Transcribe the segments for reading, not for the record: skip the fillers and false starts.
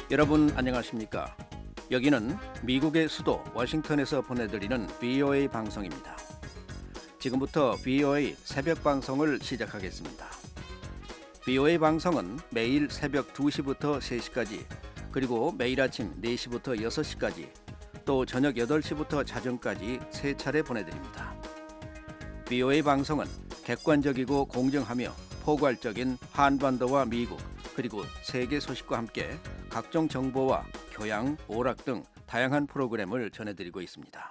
여러분 안녕하십니까? 여기는 미국의 수도 워싱턴에서 보내드리는 VOA 방송입니다. 지금부터 VOA 새벽 방송을 시작하겠습니다. VOA 방송은 매일 새벽 2시부터 3시까지, 그리고 매일 아침 4시부터 6시까지, 또 저녁 8시부터 자정까지 3차례 보내드립니다. VOA 방송은 객관적이고 공정하며 포괄적인 한반도와 미국, 그리고 세계 소식과 함께 각종 정보와 교양, 오락 등 다양한 프로그램을 전해드리고 있습니다.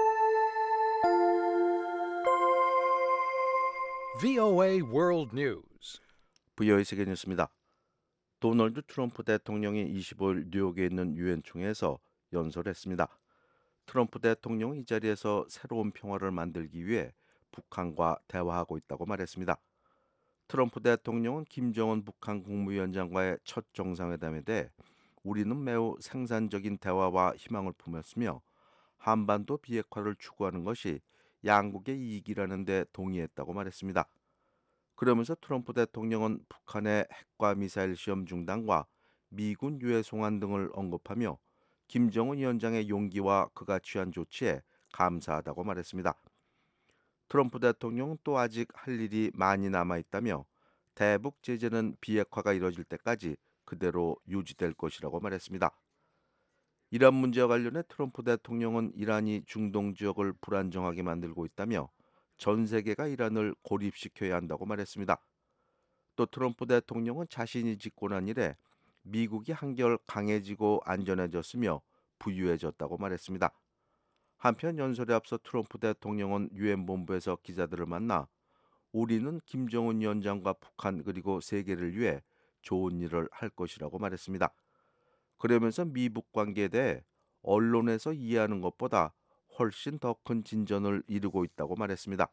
VOA World News. VOA 세계 뉴스입니다. 도널드 트럼프 대통령이 25일 뉴욕에 있는 유엔 총회에서 연설했습니다. 트럼프 대통령은 이 자리에서 새로운 평화를 만들기 위해 북한과 대화하고 있다고 말했습니다. 트럼프 대통령은 김정은 북한 국무위원장과의 첫 정상회담에 대해 우리는 매우 생산적인 대화와 희망을 품었으며 한반도 비핵화를 추구하는 것이 양국의 이익이라는 데 동의했다고 말했습니다. 그러면서 트럼프 대통령은 북한의 핵과 미사일 시험 중단과 미군 유해 송환 등을 언급하며 김정은 위원장의 용기와 그가 취한 조치에 감사하다고 말했습니다. 트럼프 대통령은 또 아직 할 일이 많이 남아있다며 대북 제재는 비핵화가 이뤄질 때까지 그대로 유지될 것이라고 말했습니다. 이란 문제와 관련해 트럼프 대통령은 이란이 중동 지역을 불안정하게 만들고 있다며 전 세계가 이란을 고립시켜야 한다고 말했습니다. 또 트럼프 대통령은 자신이 집권한 이래 미국이 한결 강해지고 안전해졌으며 부유해졌다고 말했습니다. 한편 연설에 앞서 트럼프 대통령은 유엔 본부에서 기자들을 만나 우리는 김정은 위원장과 북한 그리고 세계를 위해 좋은 일을 할 것이라고 말했습니다. 그러면서 미북 관계에 대해 언론에서 이해하는 것보다 훨씬 더 큰 진전을 이루고 있다고 말했습니다.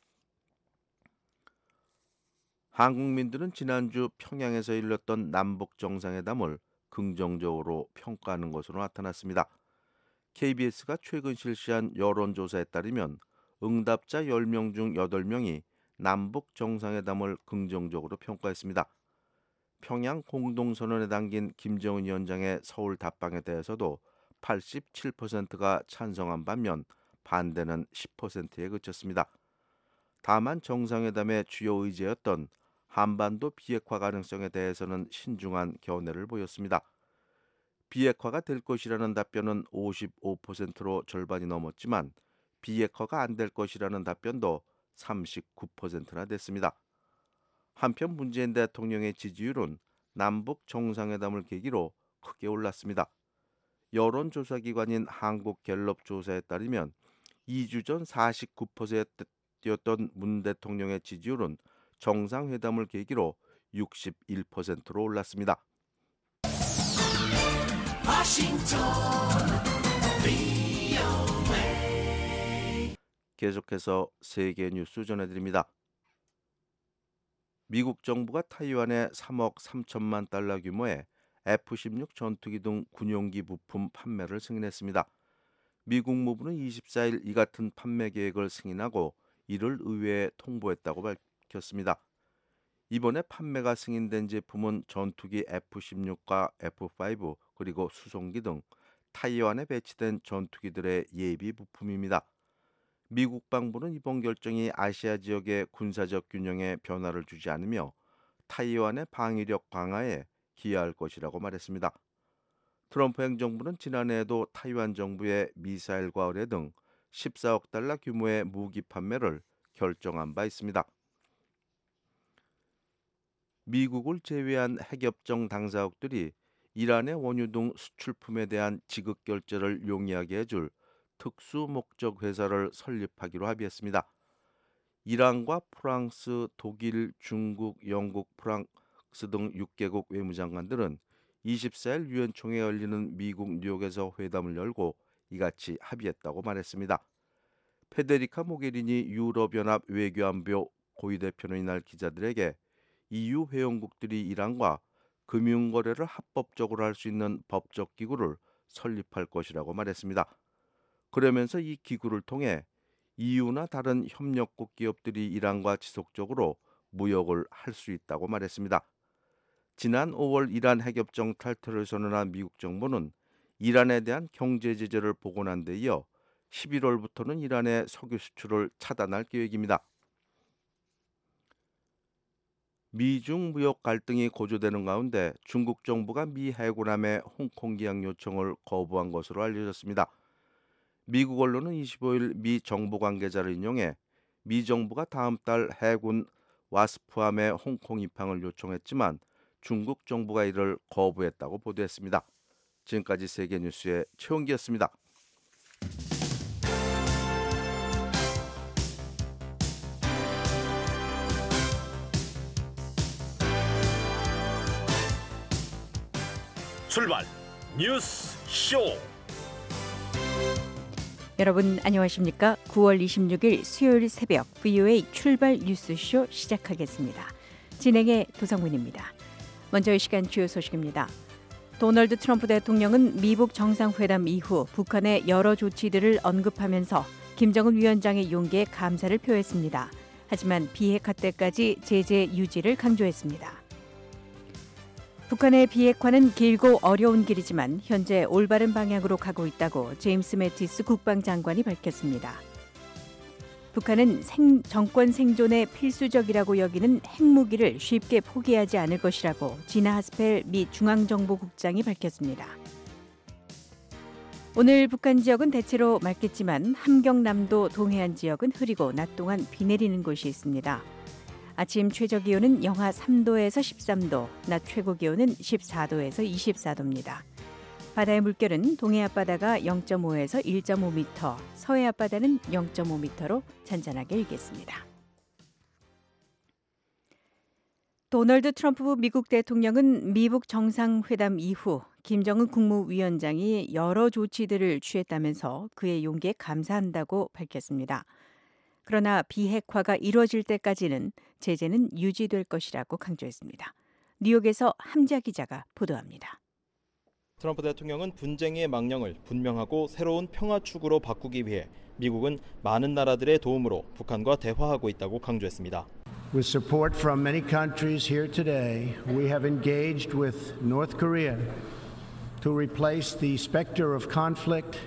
한국민들은 지난주 평양에서 열렸던 남북 정상회담을 긍정적으로 평가하는 것으로 나타났습니다. KBS가 최근 실시한 여론조사에 따르면 응답자 10명 중 8명이 남북 정상회담을 긍정적으로 평가했습니다. 평양 공동선언에 담긴 김정은 위원장의 서울 답방에 대해서도 87%가 찬성한 반면 반대는 10%에 그쳤습니다. 다만 정상회담의 주요 의제였던 한반도 비핵화 가능성에 대해서는 신중한 견해를 보였습니다. 비핵화가 될 것이라는 답변은 55%로 절반이 넘었지만 비핵화가 안 될 것이라는 답변도 39%나 됐습니다. 한편 문재인 대통령의 지지율은 남북 정상회담을 계기로 크게 올랐습니다. 여론조사기관인 한국갤럽 조사에 따르면 2주 전 49%였던 문 대통령의 지지율은 정상회담을 계기로 61%로 올랐습니다. 계속해서 세계 뉴스 전해드립니다. 미국 정부가 타이완에 3억 3천만 달러 규모의 F-16 전투기 등 군용기 부품 판매를 승인했습니다. 미국 무부는 24일 이 같은 판매 계획을 승인하고 이를 의회에 통보했다고 밝혔습니다. 이번에 판매가 승인된 제품은 전투기 F-16과 F-5 그리고 수송기 등 타이완에 배치된 전투기들의 예비 부품입니다. 미국 방부는 이번 결정이 아시아 지역의 군사적 균형에 변화를 주지 않으며 타이완의 방위력 강화에 기여할 것이라고 말했습니다. 트럼프 행정부는 지난해에도 타이완 정부의 미사일과 의뢰 등 14억 달러 규모의 무기 판매를 결정한 바 있습니다. 미국을 제외한 핵협정 당사국들이 이란의 원유 등 수출품에 대한 지급 결제를 용이하게 해줄 특수 목적 회사를 설립하기로 합의했습니다. 이란과 프랑스, 독일, 중국, 영국, 프랑스 등 6개국 외무장관들은 24일 유엔 총회에 열리는 미국 뉴욕에서 회담을 열고 이같이 합의했다고 말했습니다. 페데리카 모게리니 유럽연합 외교안보 고위대표는 이날 기자들에게 EU 회원국들이 이란과 금융거래를 합법적으로 할 수 있는 법적 기구를 설립할 것이라고 말했습니다. 그러면서 이 기구를 통해 EU나 다른 협력국 기업들이 이란과 지속적으로 무역을 할 수 있다고 말했습니다. 지난 5월 이란 핵협정 탈퇴를 선언한 미국 정부는 이란에 대한 경제 제재를 복원한 데 이어 11월부터는 이란의 석유 수출을 차단할 계획입니다. 미중 무역 갈등이 고조되는 가운데 중국 정부가 미 해군함의 홍콩 기항 요청을 거부한 것으로 알려졌습니다. 미국 언론은 25일 미 정보 관계자를 인용해 미 정부가 다음 달 해군 와스프함의 홍콩 입항을 요청했지만 중국 정부가 이를 거부했다고 보도했습니다. 지금까지 세계뉴스의 최원기였습니다. 출발 뉴스 쇼. 여러분 안녕하십니까? 9월 26일 수요일 새벽 VOA 출발 뉴스쇼 시작하겠습니다. 진행의 도성문입니다. 먼저 이 시간 주요 소식입니다. 도널드 트럼프 대통령은 미국 정상회담 이후 북한의 여러 조치들을 언급하면서 김정은 위원장의 용기에 감사를 표했습니다. 하지만 비핵화 때까지 제재 유지를 강조했습니다. 북한의 비핵화는 길고 어려운 길이지만 현재 올바른 방향으로 가고 있다고 제임스 매티스 국방장관이 밝혔습니다. 북한은 정권 생존에 필수적이라고 여기는 핵무기를 쉽게 포기하지 않을 것이라고 지나 하스펠 미 중앙정보국장이 밝혔습니다. 오늘 북한 지역은 대체로 맑겠지만 함경남도 동해안 지역은 흐리고 낮 동안 비 내리는 곳이 있습니다. 아침 최저기온은 영하 3도에서 13도, 낮 최고기온은 14도에서 24도입니다. 바다의 물결은 동해 앞바다가 0.5에서 1.5m, 서해 앞바다는 0.5m로 잔잔하게 일겠습니다. 도널드 트럼프 미국 대통령은 미국 정상회담 이후 김정은 국무위원장이 여러 조치들을 취했다면서 그의 용기에 감사한다고 밝혔습니다. 그러나 비핵화가 이루어질 때까지는 제재는 유지될 것이라고 강조했습니다. 뉴욕에서 함지아 기자가 보도합니다. 트럼프 대통령은 분쟁의 망령을 분명하고 새로운 평화 축으로 바꾸기 위해 미국은 많은 나라들의 도움으로 북한과 대화하고 있다고 강조했습니다. With support from many countries here today, we have engaged with North Korea to replace the specter of conflict.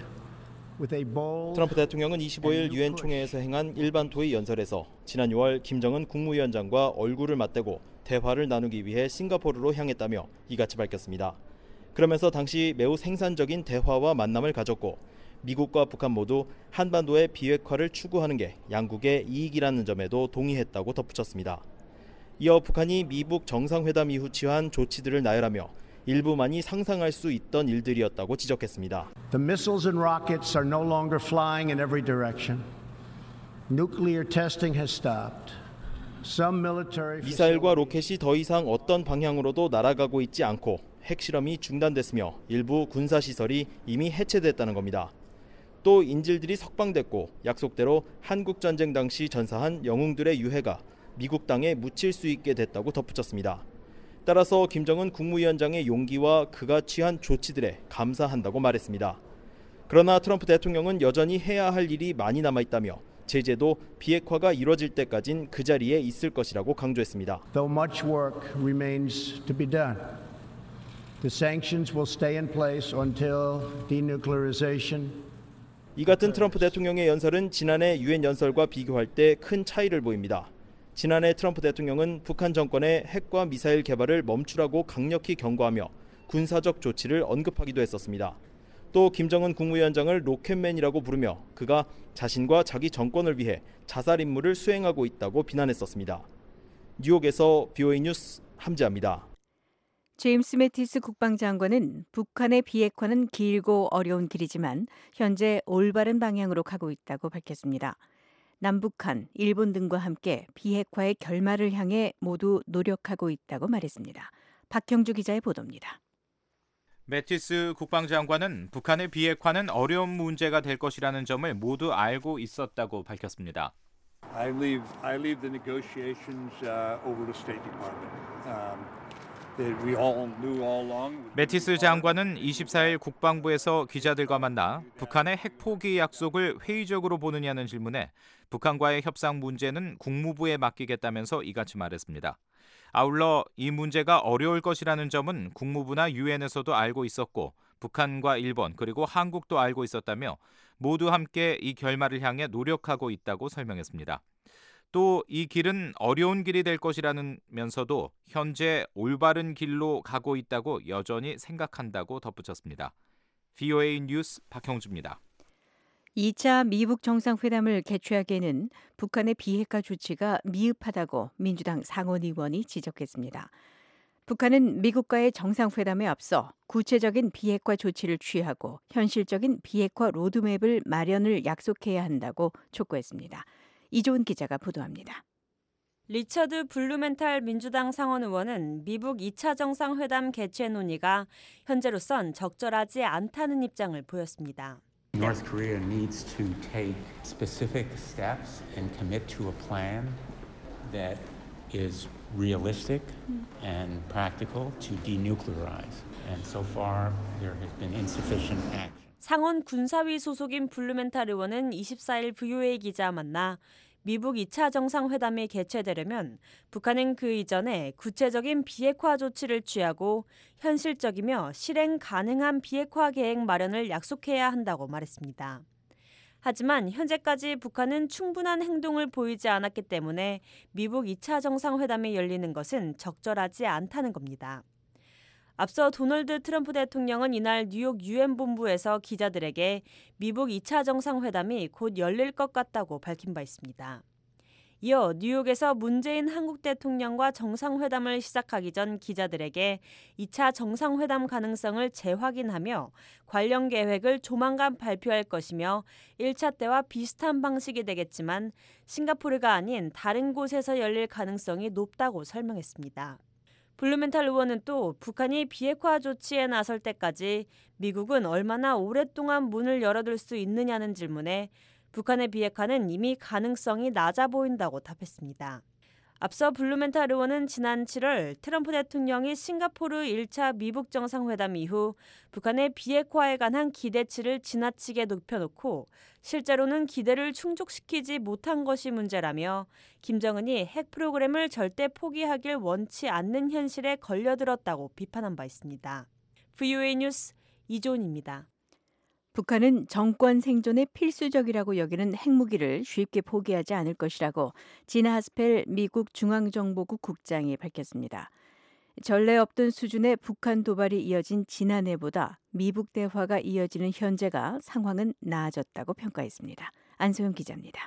트럼프 대통령은 25일 유엔 총회에서 행한 일반 토의 연설에서 지난 6월 김정은 국무위원장과 얼굴을 맞대고 대화를 나누기 위해 싱가포르로 향했다며 이같이 밝혔습니다. 그러면서 당시 매우 생산적인 대화와 만남을 가졌고 미국과 북한 모두 한반도의 비핵화를 추구하는 게 양국의 이익이라는 점에도 동의했다고 덧붙였습니다. 이어 북한이 미국 정상회담 이후 취한 조치들을 나열하며 일부만이 상상할 수 있던 일들이었다고 지적했습니다. The missiles and rockets are no longer flying in every direction. Nuclear testing has stopped. Some military 미사일과 로켓이 더 이상 어떤 방향으로도 날아가고 있지 않고 핵실험이 중단됐으며 일부 군사시설이 이미 해체됐다는 겁니다. 또 인질들이 석방됐고 약속대로 한국전쟁 당시 전사한 영웅들의 유해가 미국 땅에 묻힐 수 있게 됐다고 덧붙였습니다. 따라서 김정은 국무위원장의 용기와 그가 취한 조치들에 감사한다고 말했습니다. 그러나 트럼프 대통령은 여전히 해야 할 일이 많이 남아있다며 제재도 비핵화가 이뤄질 때까진 그 자리에 있을 것이라고 강조했습니다. Though much work remains to be done, the sanctions will stay in place until denuclearization. 이 같은 트럼프 대통령의 연설은 지난해 유엔 연설과 비교할 때 큰 차이를 보입니다. 지난해 트럼프 대통령은 북한 정권의 핵과 미사일 개발을 멈추라고 강력히 경고하며 군사적 조치를 언급하기도 했었습니다. 또 김정은 국무위원장을 로켓맨이라고 부르며 그가 자신과 자기 정권을 위해 자살 임무를 수행하고 있다고 비난했었습니다. 뉴욕에서 VOA 뉴스 함지아입니다. 제임스 매티스 국방장관은 북한의 비핵화는 길고 어려운 길이지만 현재 올바른 방향으로 가고 있다고 밝혔습니다. 남북한, 일본 등과 함께 비핵화의 결말을 향해 모두 노력하고 있다고 말했습니다. 박형주 기자의 보도입니다. 매티스 국방장관은 북한의 비핵화는 어려운 문제가 될 것이라는 점을 모두 알고 있었다고 밝혔습니다. I leave the negotiations over to State Department. We all knew all along. 매티스 장관은 24일 국방부에서 기자들과 만나 북한의 핵 포기 약속을 회의적으로 보느냐는 질문에 북한과의 협상 문제는 국무부에 맡기겠다면서 이같이 말했습니다. 아울러 이 문제가 어려울 것이라는 점은 국무부나 유엔에서도 알고 있었고 북한과 일본 그리고 한국도 알고 있었다며 모두 함께 이 결말을 향해 노력하고 있다고 설명했습니다. 또 이 길은 어려운 길이 될 것이라면서도 현재 올바른 길로 가고 있다고 여전히 생각한다고 덧붙였습니다. VOA 뉴스 박형주입니다. 2차 미북 정상회담을 개최하기에는 북한의 비핵화 조치가 미흡하다고 민주당 상원 의원이 지적했습니다. 북한은 미국과의 정상회담에 앞서 구체적인 비핵화 조치를 취하고 현실적인 비핵화 로드맵을 마련을 약속해야 한다고 촉구했습니다. 이조은 기자가 보도합니다. 리처드 블루멘탈 민주당 상원 의원은 미북 2차 정상회담 개최 논의가 현재로선 적절하지 않다는 입장을 보였습니다. North Korea needs to take specific steps and commit to a plan that is realistic and practical to denuclearize. And so far there has been insufficient action. 상원 군사위 소속인 블루멘탈 의원은 24일 VOA 기자와 만나 미북 2차 정상회담이 개최되려면 북한은 그 이전에 구체적인 비핵화 조치를 취하고 현실적이며 실행 가능한 비핵화 계획 마련을 약속해야 한다고 말했습니다. 하지만 현재까지 북한은 충분한 행동을 보이지 않았기 때문에 미북 2차 정상회담이 열리는 것은 적절하지 않다는 겁니다. 앞서 도널드 트럼프 대통령은 이날 뉴욕 유엔 본부에서 기자들에게 미북 2차 정상회담이 곧 열릴 것 같다고 밝힌 바 있습니다. 이어 뉴욕에서 문재인 한국 대통령과 정상회담을 시작하기 전 기자들에게 2차 정상회담 가능성을 재확인하며 관련 계획을 조만간 발표할 것이며 1차 때와 비슷한 방식이 되겠지만 싱가포르가 아닌 다른 곳에서 열릴 가능성이 높다고 설명했습니다. 블루멘탈 의원은 또 북한이 비핵화 조치에 나설 때까지 미국은 얼마나 오랫동안 문을 열어둘 수 있느냐는 질문에 북한의 비핵화는 이미 가능성이 낮아 보인다고 답했습니다. 앞서 블루멘탈 의원은 지난 7월 트럼프 대통령이 싱가포르 1차 미북 정상회담 이후 북한의 비핵화에 관한 기대치를 지나치게 높여놓고 실제로는 기대를 충족시키지 못한 것이 문제라며 김정은이 핵 프로그램을 절대 포기하길 원치 않는 현실에 걸려들었다고 비판한 바 있습니다. VOA 뉴스 이조은입니다. 북한은 정권 생존에 필수적이라고 여기는 핵무기를 쉽게 포기하지 않을 것이라고 지나 하스펠 미국 중앙정보국 국장이 밝혔습니다. 전례 없던 수준의 북한 도발이 이어진 지난해보다 미북 대화가 이어지는 현재가 상황은 나아졌다고 평가했습니다. 안소영 기자입니다.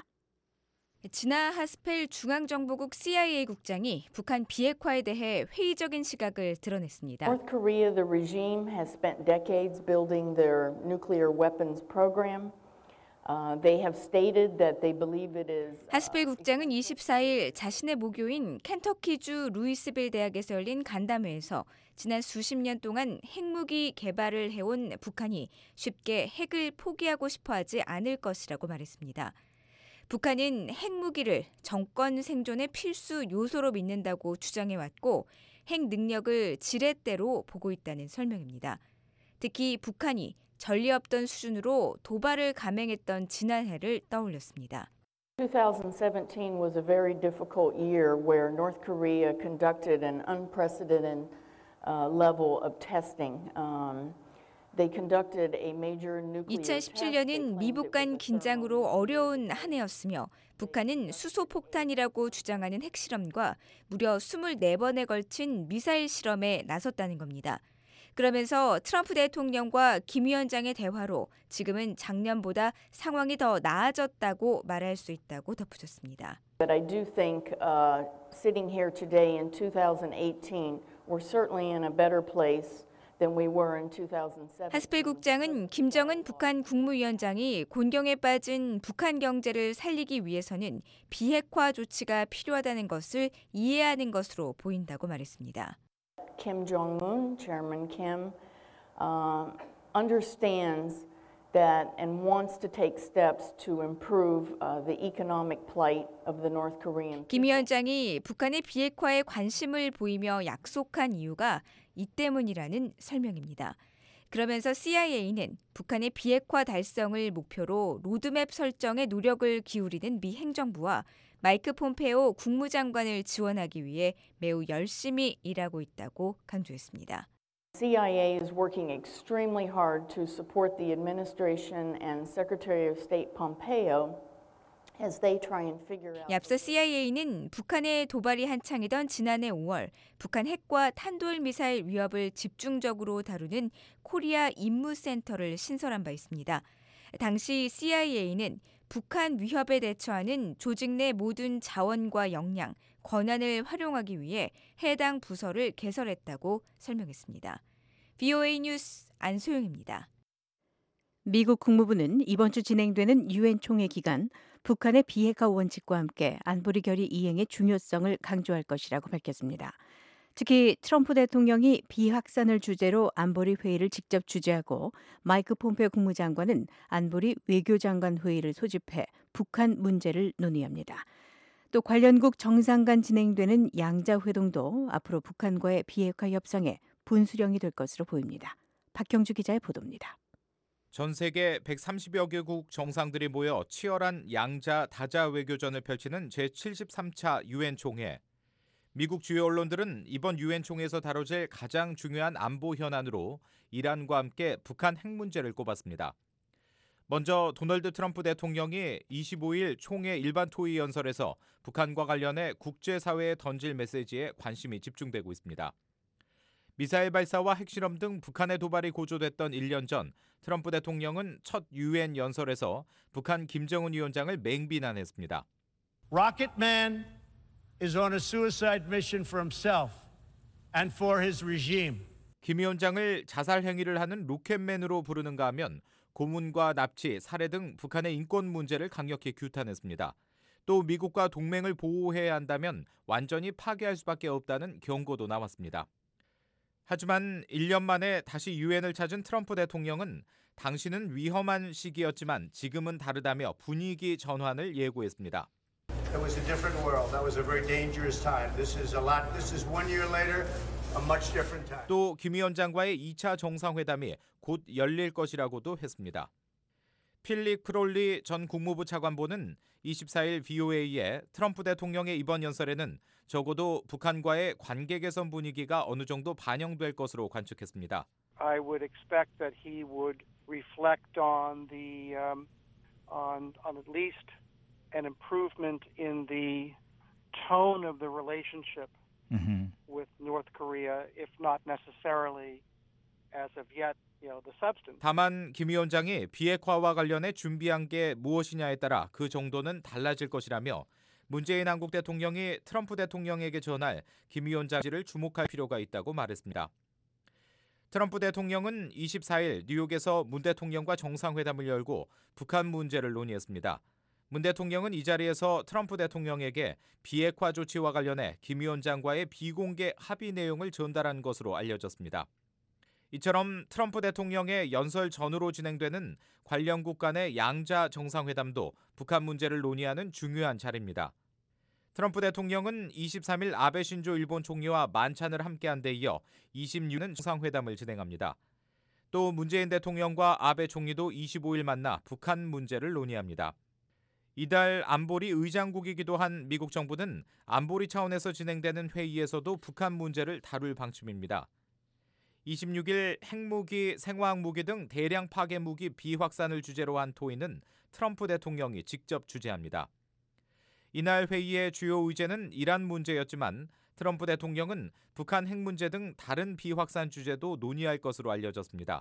지나 하스펠 중앙정보국 CIA 국장이 북한 비핵화에 대해 회의적인 시각을 드러냈습니다. North Korea, the regime, has spent decades building their nuclear weapons program. They have stated that they believe it is. 하스펠 국장은 24일 자신의 모교인 켄터키주 루이스빌 대학에서 열린 간담회에서 지난 수십 년 동안 핵무기 개발을 해온 북한이 쉽게 핵을 포기하고 싶어하지 않을 것이라고 말했습니다. 북한은 핵무기를 정권 생존의 필수 요소로 믿는다고 주장해왔고 핵 능력을 지렛대로 보고 있다는 설명입니다. 특히 북한이 전례 없던 수준으로 도발을 감행했던 지난해를 떠올렸습니다. 2017 was a very difficult year where North Korea conducted an unprecedented level of testing. 2017년은 미북 간 긴장으로 어려운 한 해였으며 북한은 수소폭탄이라고 주장하는 핵실험과 무려 24번에 걸친 미사일 실험에 나섰다는 겁니다. 그러면서 트럼프 대통령과 김 위원장의 대화로 지금은 작년보다 상황이 더 나아졌다고 말할 수 있다고 덧붙였습니다. But I do think sitting here today in 2018, we're certainly in a better place. 하스펠 국장은 김정은 북한 국무위원장이 곤경에 빠진 북한 경제를 살리기 위해서는 비핵화 조치가 필요하다는 것을 이해하는 것으로 보인다고 말했습니다. Kim Jong-un, Chairman Kim, understands that and wants to take steps to improve the economic plight of the North Korean. 김 위원장이 북한의 비핵화에 관심을 보이며 약속한 이유가 이 때문이라는 설명입니다. 그러면서 CIA는 북한의 비핵화 달성을 목표로 로드맵 설정에 노력을 기울이는 미 행정부와 마이크 폼페오 국무장관을 지원하기 위해 매우 열심히 일하고 있다고 강조했습니다. CIA is working extremely hard to support the administration and Secretary of State Pompeo as they try and figure out. 앞서 CIA는 북한의 도발이 한창이던 지난해 5월 북한 핵과 탄도미사일 위협을 집중적으로 다루는 코리아 임무센터를 신설한 바 있습니다. 당시 CIA는 북한 위협에 대처하는 조직 내 모든 자원과 역량, 권한을 활용하기 위해 해당 부서를 개설했다고 설명했습니다. VOA 뉴스 안소영입니다. 미국 국무부는 이번 주 진행되는 유엔 총회 기간 북한의 비핵화 원칙과 함께 안보리 결의 이행의 중요성을 강조할 것이라고 밝혔습니다. 특히 트럼프 대통령이 비확산을 주제로 안보리 회의를 직접 주재하고 마이크 폼페오 국무장관은 안보리 외교장관 회의를 소집해 북한 문제를 논의합니다. 또 관련국 정상 간 진행되는 양자 회동도 앞으로 북한과의 비핵화 협상의 분수령이 될 것으로 보입니다. 박경주 기자의 보도입니다. 전 세계 130여 개국 정상들이 모여 치열한 양자 다자 외교전을 펼치는 제73차 유엔 총회. 미국 주요 언론들은 이번 유엔 총회에서 다뤄질 가장 중요한 안보 현안으로 이란과 함께 북한 핵 문제를 꼽았습니다. 먼저 도널드 트럼프 대통령이 25일 총회 일반 토의 연설에서 북한과 관련해 국제사회에 던질 메시지에 관심이 집중되고 있습니다. 미사일 발사와 핵실험 등 북한의 도발이 고조됐던 1년 전 트럼프 대통령은 첫 유엔 연설에서 북한 김정은 위원장을 맹비난했습니다. Rocket Man is on a suicide mission for himself and for his regime. 김 위원장을 자살 행위를 하는 로켓맨으로 부르는가 하면 고문과 납치, 살해 등 북한의 인권 문제를 강력히 규탄했습니다. 또 미국과 동맹을 보호해야 한다면 완전히 파괴할 수밖에 없다는 경고도 나왔습니다. 하지만 1년 만에 다시 유엔을 찾은 트럼프 대통령은 당시는 위험한 시기였지만 지금은 다르다며 분위기 전환을 예고했습니다. It was a different world. That was a very dangerous time. This is 1 year later, a much different time. 또 김 위원장과의 2차 정상회담이 곧 열릴 것이라고도 했습니다. 필립 크롤리 전 국무부 차관보는 24일 VOA에 트럼프 대통령의 이번 연설에는 적어도 북한과의 관계 개선 분위기가 어느 정도 반영될 것으로 관측했습니다. I would expect that he would reflect on the on at least an improvement in the tone of the relationship with North Korea, if not necessarily as of yet, the substance. 다만 김 위원장이 비핵화와 관련해 준비한 게 무엇이냐에 따라 그 정도는 달라질 것이라며 문재인 한국 대통령이 트럼프 대통령에게 전할 김 위원장을 주목할 필요가 있다고 말했습니다. 트럼프 대통령은 24일 뉴욕에서 문 대통령과 정상회담을 열고 북한 문제를 논의했습니다. 문 대통령은 이 자리에서 트럼프 대통령에게 비핵화 조치와 관련해 김 위원장과의 비공개 합의 내용을 전달한 것으로 알려졌습니다. 이처럼 트럼프 대통령의 연설 전후로 진행되는 관련국 간의 양자 정상회담도 북한 문제를 논의하는 중요한 자리입니다. 트럼프 대통령은 23일 아베 신조 일본 총리와 만찬을 함께한 데 이어 26일 정상회담을 진행합니다. 또 문재인 대통령과 아베 총리도 25일 만나 북한 문제를 논의합니다. 이달 안보리 의장국이기도 한 미국 정부는 안보리 차원에서 진행되는 회의에서도 북한 문제를 다룰 방침입니다. 26일 핵무기, 생화학무기 등 대량 파괴무기 비확산을 주제로 한 토의는 트럼프 대통령이 직접 주재합니다. 이날 회의의 주요 의제는 이란 문제였지만 트럼프 대통령은 북한 핵 문제 등 다른 비확산 주제도 논의할 것으로 알려졌습니다.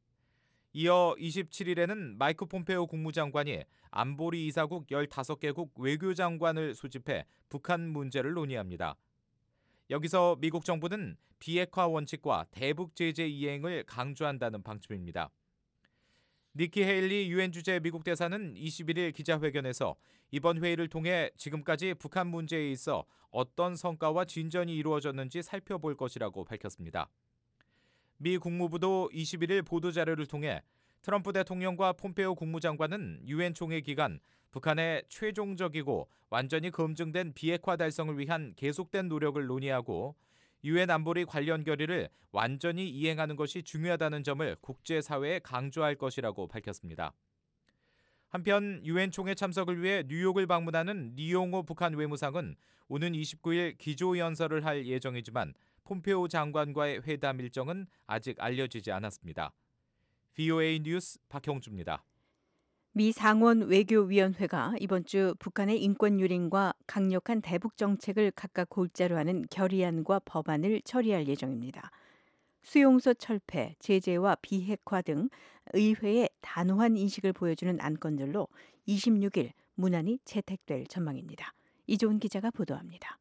이어 27일에는 마이크 폼페오 국무장관이 안보리 이사국 15개국 외교장관을 소집해 북한 문제를 논의합니다. 여기서 미국 정부는 비핵화 원칙과 대북 제재 이행을 강조한다는 방침입니다. 니키 헤일리 유엔 주재 미국 대사는 21일 기자회견에서 이번 회의를 통해 지금까지 북한 문제에 있어 어떤 성과와 진전이 이루어졌는지 살펴볼 것이라고 밝혔습니다. 미 국무부도 21일 보도자료를 통해 트럼프 대통령과 폼페오 국무장관은 유엔 총회 기간 북한의 최종적이고 완전히 검증된 비핵화 달성을 위한 계속된 노력을 논의하고 유엔 안보리 관련 결의를 완전히 이행하는 것이 중요하다는 점을 국제사회에 강조할 것이라고 밝혔습니다. 한편 유엔 총회 참석을 위해 뉴욕을 방문하는 리용호 북한 외무상은 오는 29일 기조연설을 할 예정이지만 폼페오 장관과의 회담 일정은 아직 알려지지 않았습니다. VOA 뉴스 박형주입니다. 미 상원 외교위원회가 이번 주 북한의 인권 유린과 강력한 대북 정책을 각각 골자로 하는 결의안과 법안을 처리할 예정입니다. 수용소 철폐, 제재와 비핵화 등 의회의 단호한 인식을 보여주는 안건들로 26일 문안이 채택될 전망입니다. 이조은 기자가 보도합니다.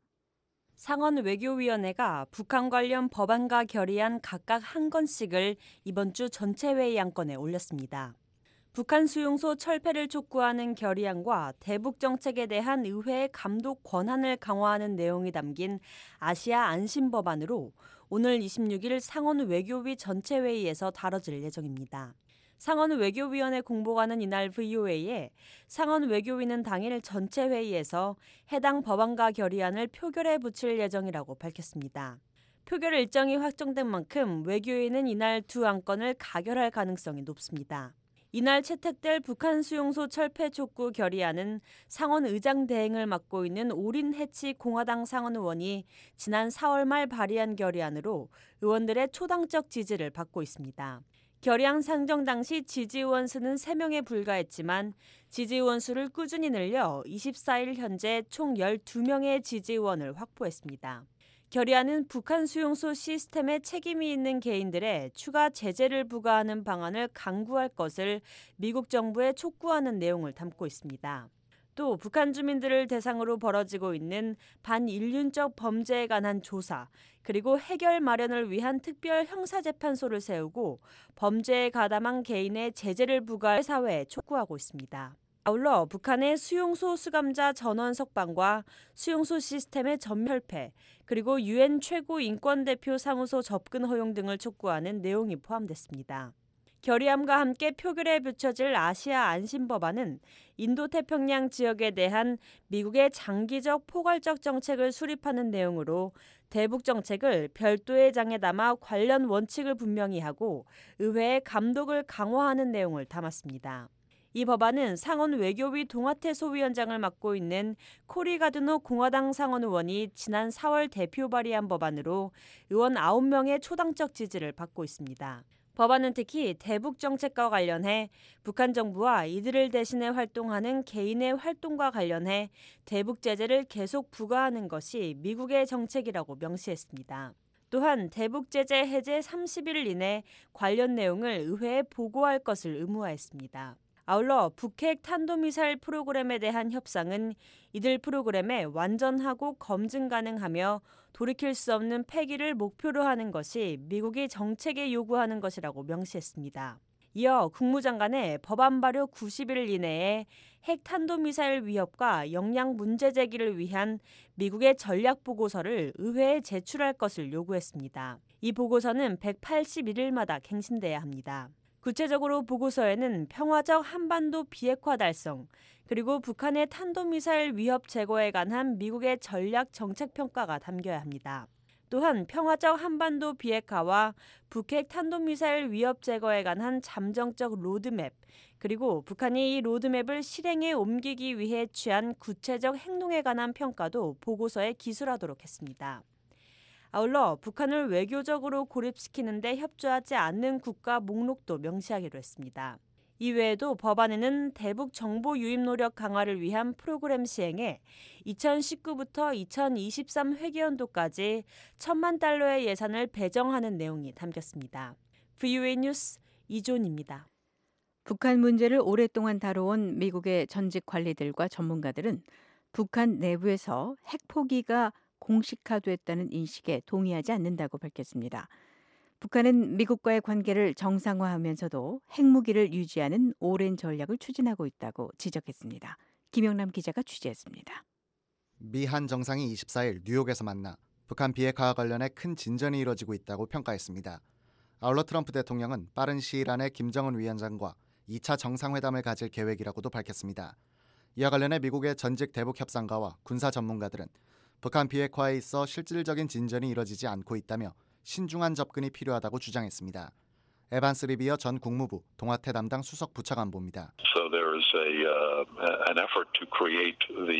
상원 외교위원회가 북한 관련 법안과 결의안 각각 한 건씩을 이번 주 전체 회의 안건에 올렸습니다. 북한 수용소 철폐를 촉구하는 결의안과 대북 정책에 대한 의회의 감독 권한을 강화하는 내용이 담긴 아시아 안심 법안으로 오늘 26일 상원 외교위 전체 회의에서 다뤄질 예정입니다. 상원 외교위원회 공보가는 이날 VOA에 상원 외교위는 당일 전체 회의에서 해당 법안과 결의안을 표결에 붙일 예정이라고 밝혔습니다. 표결 일정이 확정된 만큼 외교위는 이날 두 안건을 가결할 가능성이 높습니다. 이날 채택될 북한 수용소 철폐 촉구 결의안은 상원 의장 대행을 맡고 있는 오린 해치 공화당 상원 의원이 지난 4월 말 발의한 결의안으로 의원들의 초당적 지지를 받고 있습니다. 결의안 상정 당시 지지 의원 수는 3명에 불과했지만 지지 의원 수를 꾸준히 늘려 24일 현재 총 12명의 지지 의원을 확보했습니다. 결의안은 북한 수용소 시스템에 책임이 있는 개인들의 추가 제재를 부과하는 방안을 강구할 것을 미국 정부에 촉구하는 내용을 담고 있습니다. 또 북한 주민들을 대상으로 벌어지고 있는 반인륜적 범죄에 관한 조사, 그리고 해결 마련을 위한 특별 형사재판소를 세우고 범죄에 가담한 개인의 제재를 부과할 사회에 촉구하고 있습니다. 아울러 북한의 수용소 수감자 전원 석방과 수용소 시스템의 전멸패, 그리고 유엔 최고 인권대표 사무소 접근 허용 등을 촉구하는 내용이 포함됐습니다. 결의안과 함께 표결에 붙여질 아시아 안심 법안은 인도태평양 지역에 대한 미국의 장기적 포괄적 정책을 수립하는 내용으로 대북 정책을 별도의 장에 담아 관련 원칙을 분명히 하고 의회의 감독을 강화하는 내용을 담았습니다. 이 법안은 상원 외교위 동아태 소위원장을 맡고 있는 코리 가드노 공화당 상원 의원이 지난 4월 대표 발의한 법안으로 의원 9명의 초당적 지지를 받고 있습니다. 법안은 특히 대북 정책과 관련해 북한 정부와 이들을 대신해 활동하는 개인의 활동과 관련해 대북 제재를 계속 부과하는 것이 미국의 정책이라고 명시했습니다. 또한 대북 제재 해제 30일 이내 관련 내용을 의회에 보고할 것을 의무화했습니다. 아울러 북핵 탄도미사일 프로그램에 대한 협상은 이들 프로그램에 완전하고 검증 가능하며 돌이킬 수 없는 폐기를 목표로 하는 것이 미국이 정책에 요구하는 것이라고 명시했습니다. 이어 국무장관의 법안 발효 90일 이내에 핵 탄도미사일 위협과 역량 문제 제기를 위한 미국의 전략 보고서를 의회에 제출할 것을 요구했습니다. 이 보고서는 181일마다 갱신돼야 합니다. 구체적으로 보고서에는 평화적 한반도 비핵화 달성, 그리고 북한의 탄도미사일 위협 제거에 관한 미국의 전략 정책 평가가 담겨야 합니다. 또한 평화적 한반도 비핵화와 북핵 탄도미사일 위협 제거에 관한 잠정적 로드맵, 그리고 북한이 이 로드맵을 실행에 옮기기 위해 취한 구체적 행동에 관한 평가도 보고서에 기술하도록 했습니다. 아울러 북한을 외교적으로 고립시키는 데 협조하지 않는 국가 목록도 명시하기로 했습니다. 이외에도 법안에는 대북 정보 유입 노력 강화를 위한 프로그램 시행에 2019부터 2023 회계연도까지 1,000만 달러의 예산을 배정하는 내용이 담겼습니다. VOA 뉴스 이존입니다. 북한 문제를 오랫동안 다뤄온 미국의 전직 관리들과 전문가들은 북한 내부에서 핵포기가 공식화됐다는 인식에 동의하지 않는다고 밝혔습니다. 북한은 미국과의 관계를 정상화하면서도 핵무기를 유지하는 오랜 전략을 추진하고 있다고 지적했습니다. 김영남 기자가 취재했습니다. 미 한 정상이 24일 뉴욕에서 만나 북한 비핵화와 관련해 큰 진전이 이뤄지고 있다고 평가했습니다. 아울러 트럼프 대통령은 빠른 시일 안에 김정은 위원장과 2차 정상회담을 가질 계획이라고도 밝혔습니다. 이와 관련해 미국의 전직 대북 협상가와 군사 전문가들은 북한 비핵화에 있어 실질적인 진전이 이뤄지지 않고 있다며 신중한 접근이 필요하다고 주장했습니다. 에반스 리비어 전 국무부 동아태 담당 수석 부차관보입니다. So there is an effort to create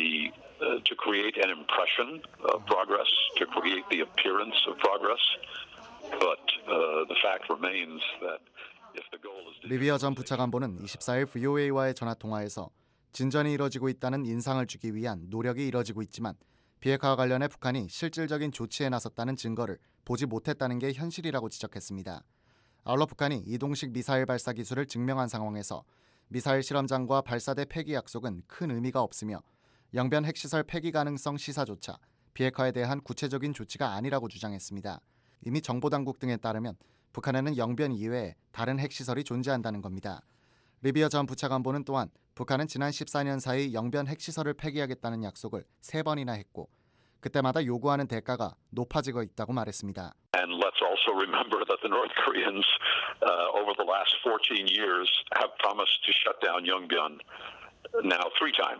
an impression of progress, to create the appearance of progress, but the fact remains that if the goal is to... 리비어 전 부차관보는 24일 VOA와의 전화 통화에서 진전이 이뤄지고 있다는 인상을 주기 위한 노력이 이뤄지고 있지만 비핵화와 관련해 북한이 실질적인 조치에 나섰다는 증거를 보지 못했다는 게 현실이라고 지적했습니다. 아울러 북한이 이동식 미사일 발사 기술을 증명한 상황에서 미사일 실험장과 발사대 폐기 약속은 큰 의미가 없으며 영변 핵시설 폐기 가능성 시사조차 비핵화에 대한 구체적인 조치가 아니라고 주장했습니다. 이미 정보당국 등에 따르면 북한에는 영변 이외에 다른 핵시설이 존재한다는 겁니다. 리비어 전 부차관보는 또한 북한은 지난 14년 사이 영변 핵시설을 폐기하겠다는 약속을 3번이나 했고 그때마다 요구하는 대가가 높아지고 있다고 말했습니다. And let's also remember that the North Koreans over the last 14 years have promised to shut down Yongbyon now 3 times.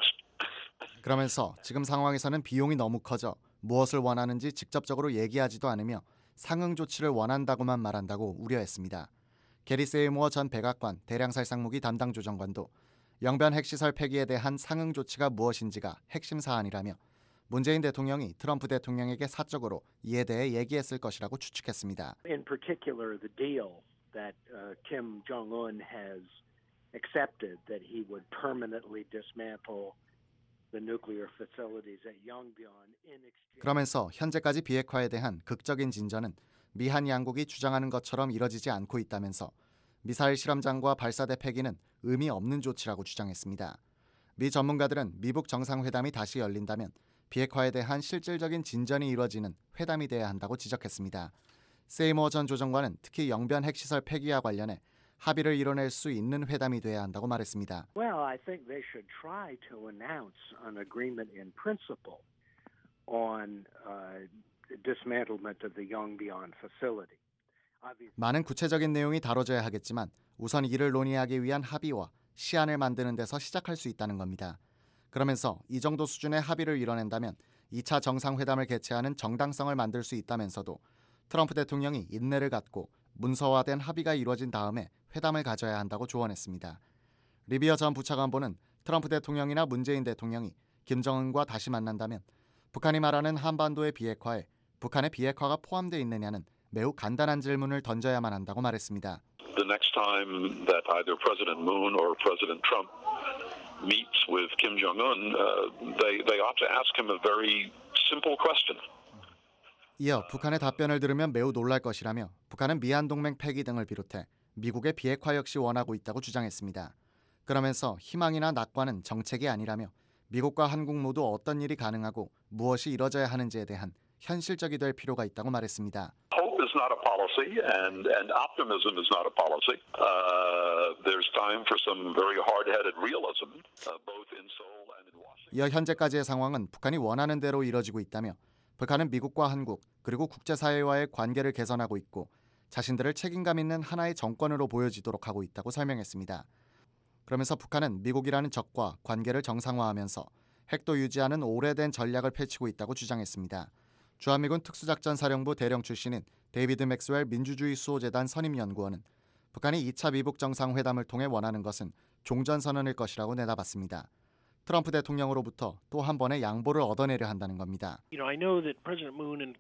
그러면서 지금 상황에서는 비용이 너무 커져 무엇을 원하는지 직접적으로 얘기하지도 않으며 상응 조치를 원한다고만 말한다고 우려했습니다. 게리 세이모어 전 백악관 대량살상무기 담당 조정관도 영변 핵시설 폐기에 대한 상응 조치가 무엇인지가 핵심 사안이라며 문재인 대통령이 트럼프 대통령에게 사적으로 이에 대해 얘기했을 것이라고 추측했습니다. In particular, the deal that Kim Jong-un has accepted that he would permanently dismantle the nuclear facilities at Yongbyon in exchange. 그러면서 현재까지 비핵화에 대한 극적인 진전은 미한 양국이 주장하는 것처럼 이뤄지지 않고 있다면서 미사일 실험장과 발사대 폐기는 의미 없는 조치라고 주장했습니다. 미 전문가들은 미북 정상회담이 다시 열린다면 비핵화에 대한 실질적인 진전이 이루어지는 회담이 돼야 한다고 지적했습니다. 세이모어 전 조정관은 특히 영변 핵시설 폐기와 관련해 합의를 이뤄낼 수 있는 회담이 돼야 한다고 말했습니다. Well, I think they should try to announce an agreement in principle on dismantlement of the Yongbyon facility. 많은 구체적인 내용이 다뤄져야 하겠지만 우선 이를 논의하기 위한 합의와 시안을 만드는 데서 시작할 수 있다는 겁니다. 그러면서 이 정도 수준의 합의를 이뤄낸다면 2차 정상회담을 개최하는 정당성을 만들 수 있다면서도 트럼프 대통령이 인내를 갖고 문서화된 합의가 이루어진 다음에 회담을 가져야 한다고 조언했습니다. 리비어 전 부차관보는 트럼프 대통령이나 문재인 대통령이 김정은과 다시 만난다면 북한이 말하는 한반도의 비핵화에 북한의 비핵화가 포함되어 있느냐는 매우 간단한 질문을 던져야만 한다고 말했습니다. The next time that either President Moon or President Trump meets with Kim Jong-un, they ought to ask him a very simple question. 이어 북한의 답변을 들으면 매우 놀랄 것이라며 북한은 미한동맹 폐기 등을 비롯해 미국의 비핵화 역시 원하고 있다고 주장했습니다. 그러면서 희망이나 낙관은 정책이 아니라며 미국과 한국 모두 어떤 일이 가능하고 무엇이 이뤄져야 하는지에 대한 현실적이 될 필요가 있다고 말했습니다. Hope is not a policy, and optimism is not a policy. There's time for some very hard-headed realism, both in Seoul and in Washington. 이어 현재까지의 상황은 북한이 원하는 대로 이뤄지고 있다며 북한은 미국과 한국 그리고 국제사회와의 관계를 개선하고 있고 자신들을 책임감 있는 하나의 정권으로 보여지도록 하고 있다고 설명했습니다. 그러면서 북한은 미국이라는 적과 관계를 정상화하면서 핵도 유지하는 오래된 전략을 펼치고 있다고 주장했습니다. 주한미군 특수작전사령부 대령 출신인 데이비드 맥스웰 민주주의 수호재단 선임연구원은 북한이 2차 미북 정상회담을 통해 원하는 것은 종전선언일 것이라고 내다봤습니다. 트럼프 대통령으로부터 또 한 번의 양보를 얻어내려 한다는 겁니다. You know, I know that President Moon and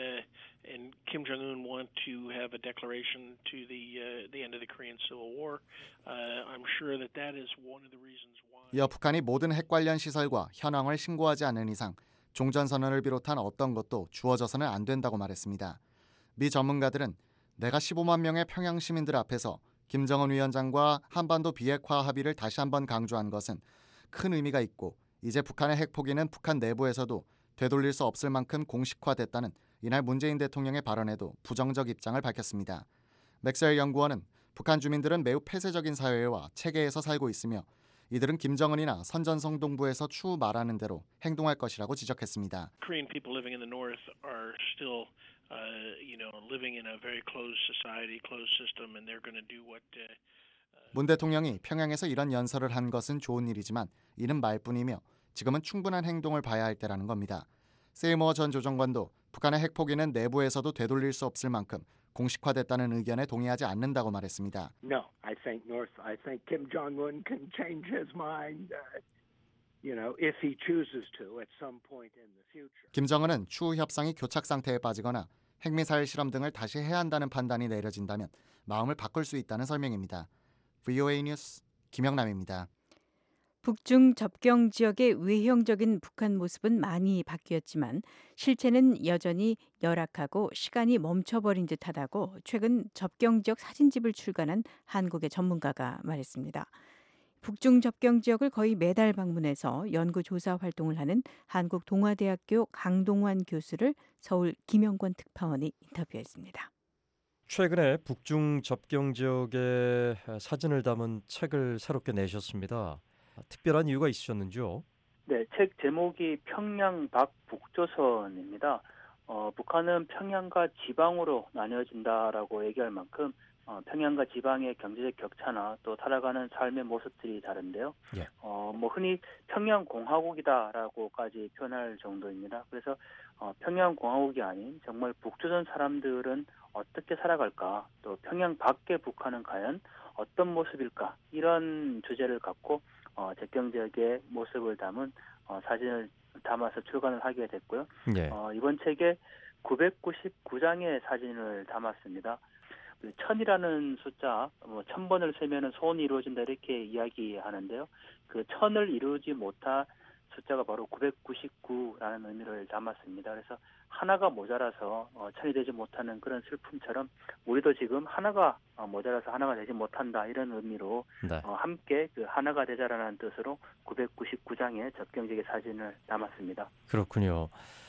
Kim Jong-un want to have a declaration to the end of the Korean Civil War. I'm sure that is one of the reasons why. 이어 북한이 모든 핵 관련 시설과 현황을 신고하지 않는 이상 종전선언을 비롯한 어떤 것도 주어져서는 안 된다고 말했습니다. 미 전문가들은 내가 15만 명의 평양 시민들 앞에서 김정은 위원장과 한반도 비핵화 합의를 다시 한번 강조한 것은 큰 의미가 있고 이제 북한의 핵 포기는 북한 내부에서도 되돌릴 수 없을 만큼 공식화됐다는 이날 문재인 대통령의 발언에도 부정적 입장을 밝혔습니다. 맥스웰 연구원은 북한 주민들은 매우 폐쇄적인 사회와 체계에서 살고 있으며 이들은 김정은이나 선전성 동부에서 추후 말하는 대로 행동할 것이라고 지적했습니다. Korean people living in the north are still living in a very closed society, closed system, and they're going to do what 문 대통령이 평양에서 이런 연설을 한 것은 좋은 일이지만 이는 말뿐이며 지금은 충분한 행동을 봐야 할 때라는 겁니다. 세이모어 전 조정관도 북한의 핵 포기는 내부에서도 되돌릴 수 없을 만큼 공식화됐다는 의견에 동의하지 않는다고 말했습니다. No, I think Kim Jong-un can change his mind. If he chooses to at some point in the future. 김정은은 추후 협상이 교착 상태에 빠지거나 핵미사일 실험 등을 다시 해야 한다는 판단이 내려진다면 마음을 바꿀 수 있다는 설명입니다. VOA 뉴스 김영남입니다. 북중 접경 지역의 외형적인 북한 모습은 많이 바뀌었지만 실체는 여전히 열악하고 시간이 멈춰버린 듯하다고 최근 접경 지역 사진집을 출간한 한국의 전문가가 말했습니다. 북중 접경 지역을 거의 매달 방문해서 연구조사 활동을 하는 한국동아대학교 강동환 교수를 서울 김영권 특파원이 인터뷰했습니다. 최근에 북중 접경 지역의 사진을 담은 책을 새롭게 내셨습니다. 특별한 이유가 있으셨는지요? 네, 책 제목이 평양 밖 북조선입니다. 북한은 평양과 지방으로 나뉘어진다라고 얘기할 만큼 평양과 지방의 경제적 격차나 또 살아가는 삶의 모습들이 다른데요. 예. 흔히 평양공화국이다라고까지 표현할 정도입니다. 그래서 평양공화국이 아닌 정말 북조선 사람들은 어떻게 살아갈까, 또 평양 밖의 북한은 과연 어떤 모습일까, 이런 주제를 갖고 접경 지역의 모습을 담은 사진을 담아서 출간을 하게 됐고요. 예. 이번 책에 999장의 사진을 담았습니다. 1000이라는 숫자, 1000번을 세면은 소원이 이루어진다 이렇게 이야기하는데요. 그 1000을 이루지 못한 숫자가 바로 999라는 의미를 담았습니다. 그래서 하나가 모자라서 1000이 되지 못하는 그런 슬픔처럼 우리도 지금 하나가 모자라서 하나가 되지 못한다, 이런 의미로 네. 함께 그 하나가 되자라는 뜻으로 999장의 접경지역의 사진을 담았습니다. 그렇군요.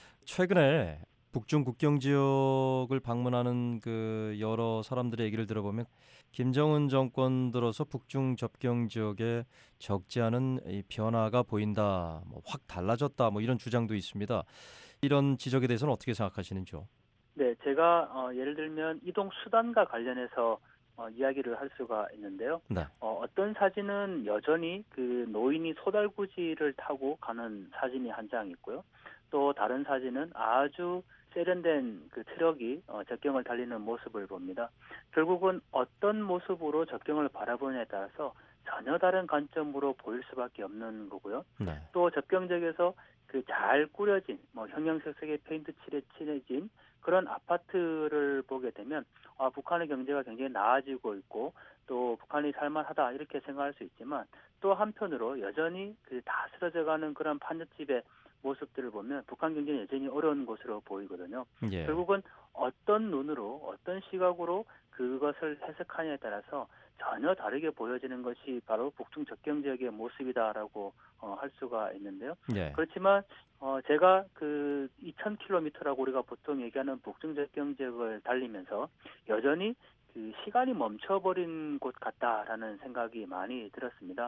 최근에 북중 국경 지역을 방문하는 그 여러 사람들의 얘기를 들어보면 김정은 정권 들어서 북중 접경 지역에 적지 않은 이 변화가 보인다, 확 달라졌다, 이런 주장도 있습니다. 이런 지적에 대해서는 어떻게 생각하시는지요? 네, 제가 예를 들면 이동 수단과 관련해서 이야기를 할 수가 있는데요. 네. 어떤 사진은 여전히 그 노인이 소달구지를 타고 가는 사진이 한 장 있고요. 또 다른 사진은 아주 세련된 그 트럭이 접경을 달리는 모습을 봅니다. 결국은 어떤 모습으로 접경을 바라보느냐에 따라서 전혀 다른 관점으로 보일 수밖에 없는 거고요. 네. 또 접경 지역에서 그 잘 꾸려진 형형색색의 페인트 칠에 칠해진 그런 아파트를 보게 되면 북한의 경제가 굉장히 나아지고 있고 또 북한이 살만하다 이렇게 생각할 수 있지만, 또 한편으로 여전히 그 다 쓰러져가는 그런 판잣집의 모습들을 보면 북한 경제는 여전히 어려운 것으로 보이거든요. 예. 결국은 어떤 눈으로 어떤 시각으로 그것을 해석하냐에 따라서 전혀 다르게 보여지는 것이 바로 북중 접경 지역의 모습이다라고 할 수가 있는데요. 예. 그렇지만 제가 그 2000km라고 우리가 보통 얘기하는 북중 접경 지역을 달리면서 여전히 그 시간이 멈춰버린 곳 같다라는 생각이 많이 들었습니다.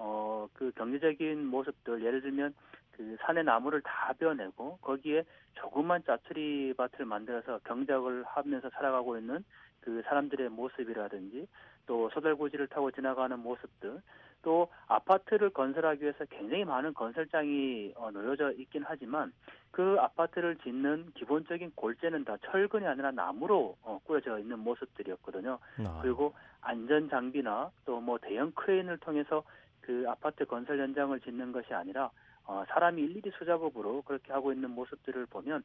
그 경제적인 모습들, 예를 들면 그 산의 나무를 다 베어내고 거기에 조그만 짜투리 밭을 만들어서 경작을 하면서 살아가고 있는 그 사람들의 모습이라든지, 또 소달구지를 타고 지나가는 모습들, 또 아파트를 건설하기 위해서 굉장히 많은 건설장이 놓여져 있긴 하지만 그 아파트를 짓는 기본적인 골재는 다 철근이 아니라 나무로 꾸려져 있는 모습들이었거든요. 그리고 안전 장비나 또 대형 크레인을 통해서 그 아파트 건설 현장을 짓는 것이 아니라 사람이 일일이 수작업으로 그렇게 하고 있는 모습들을 보면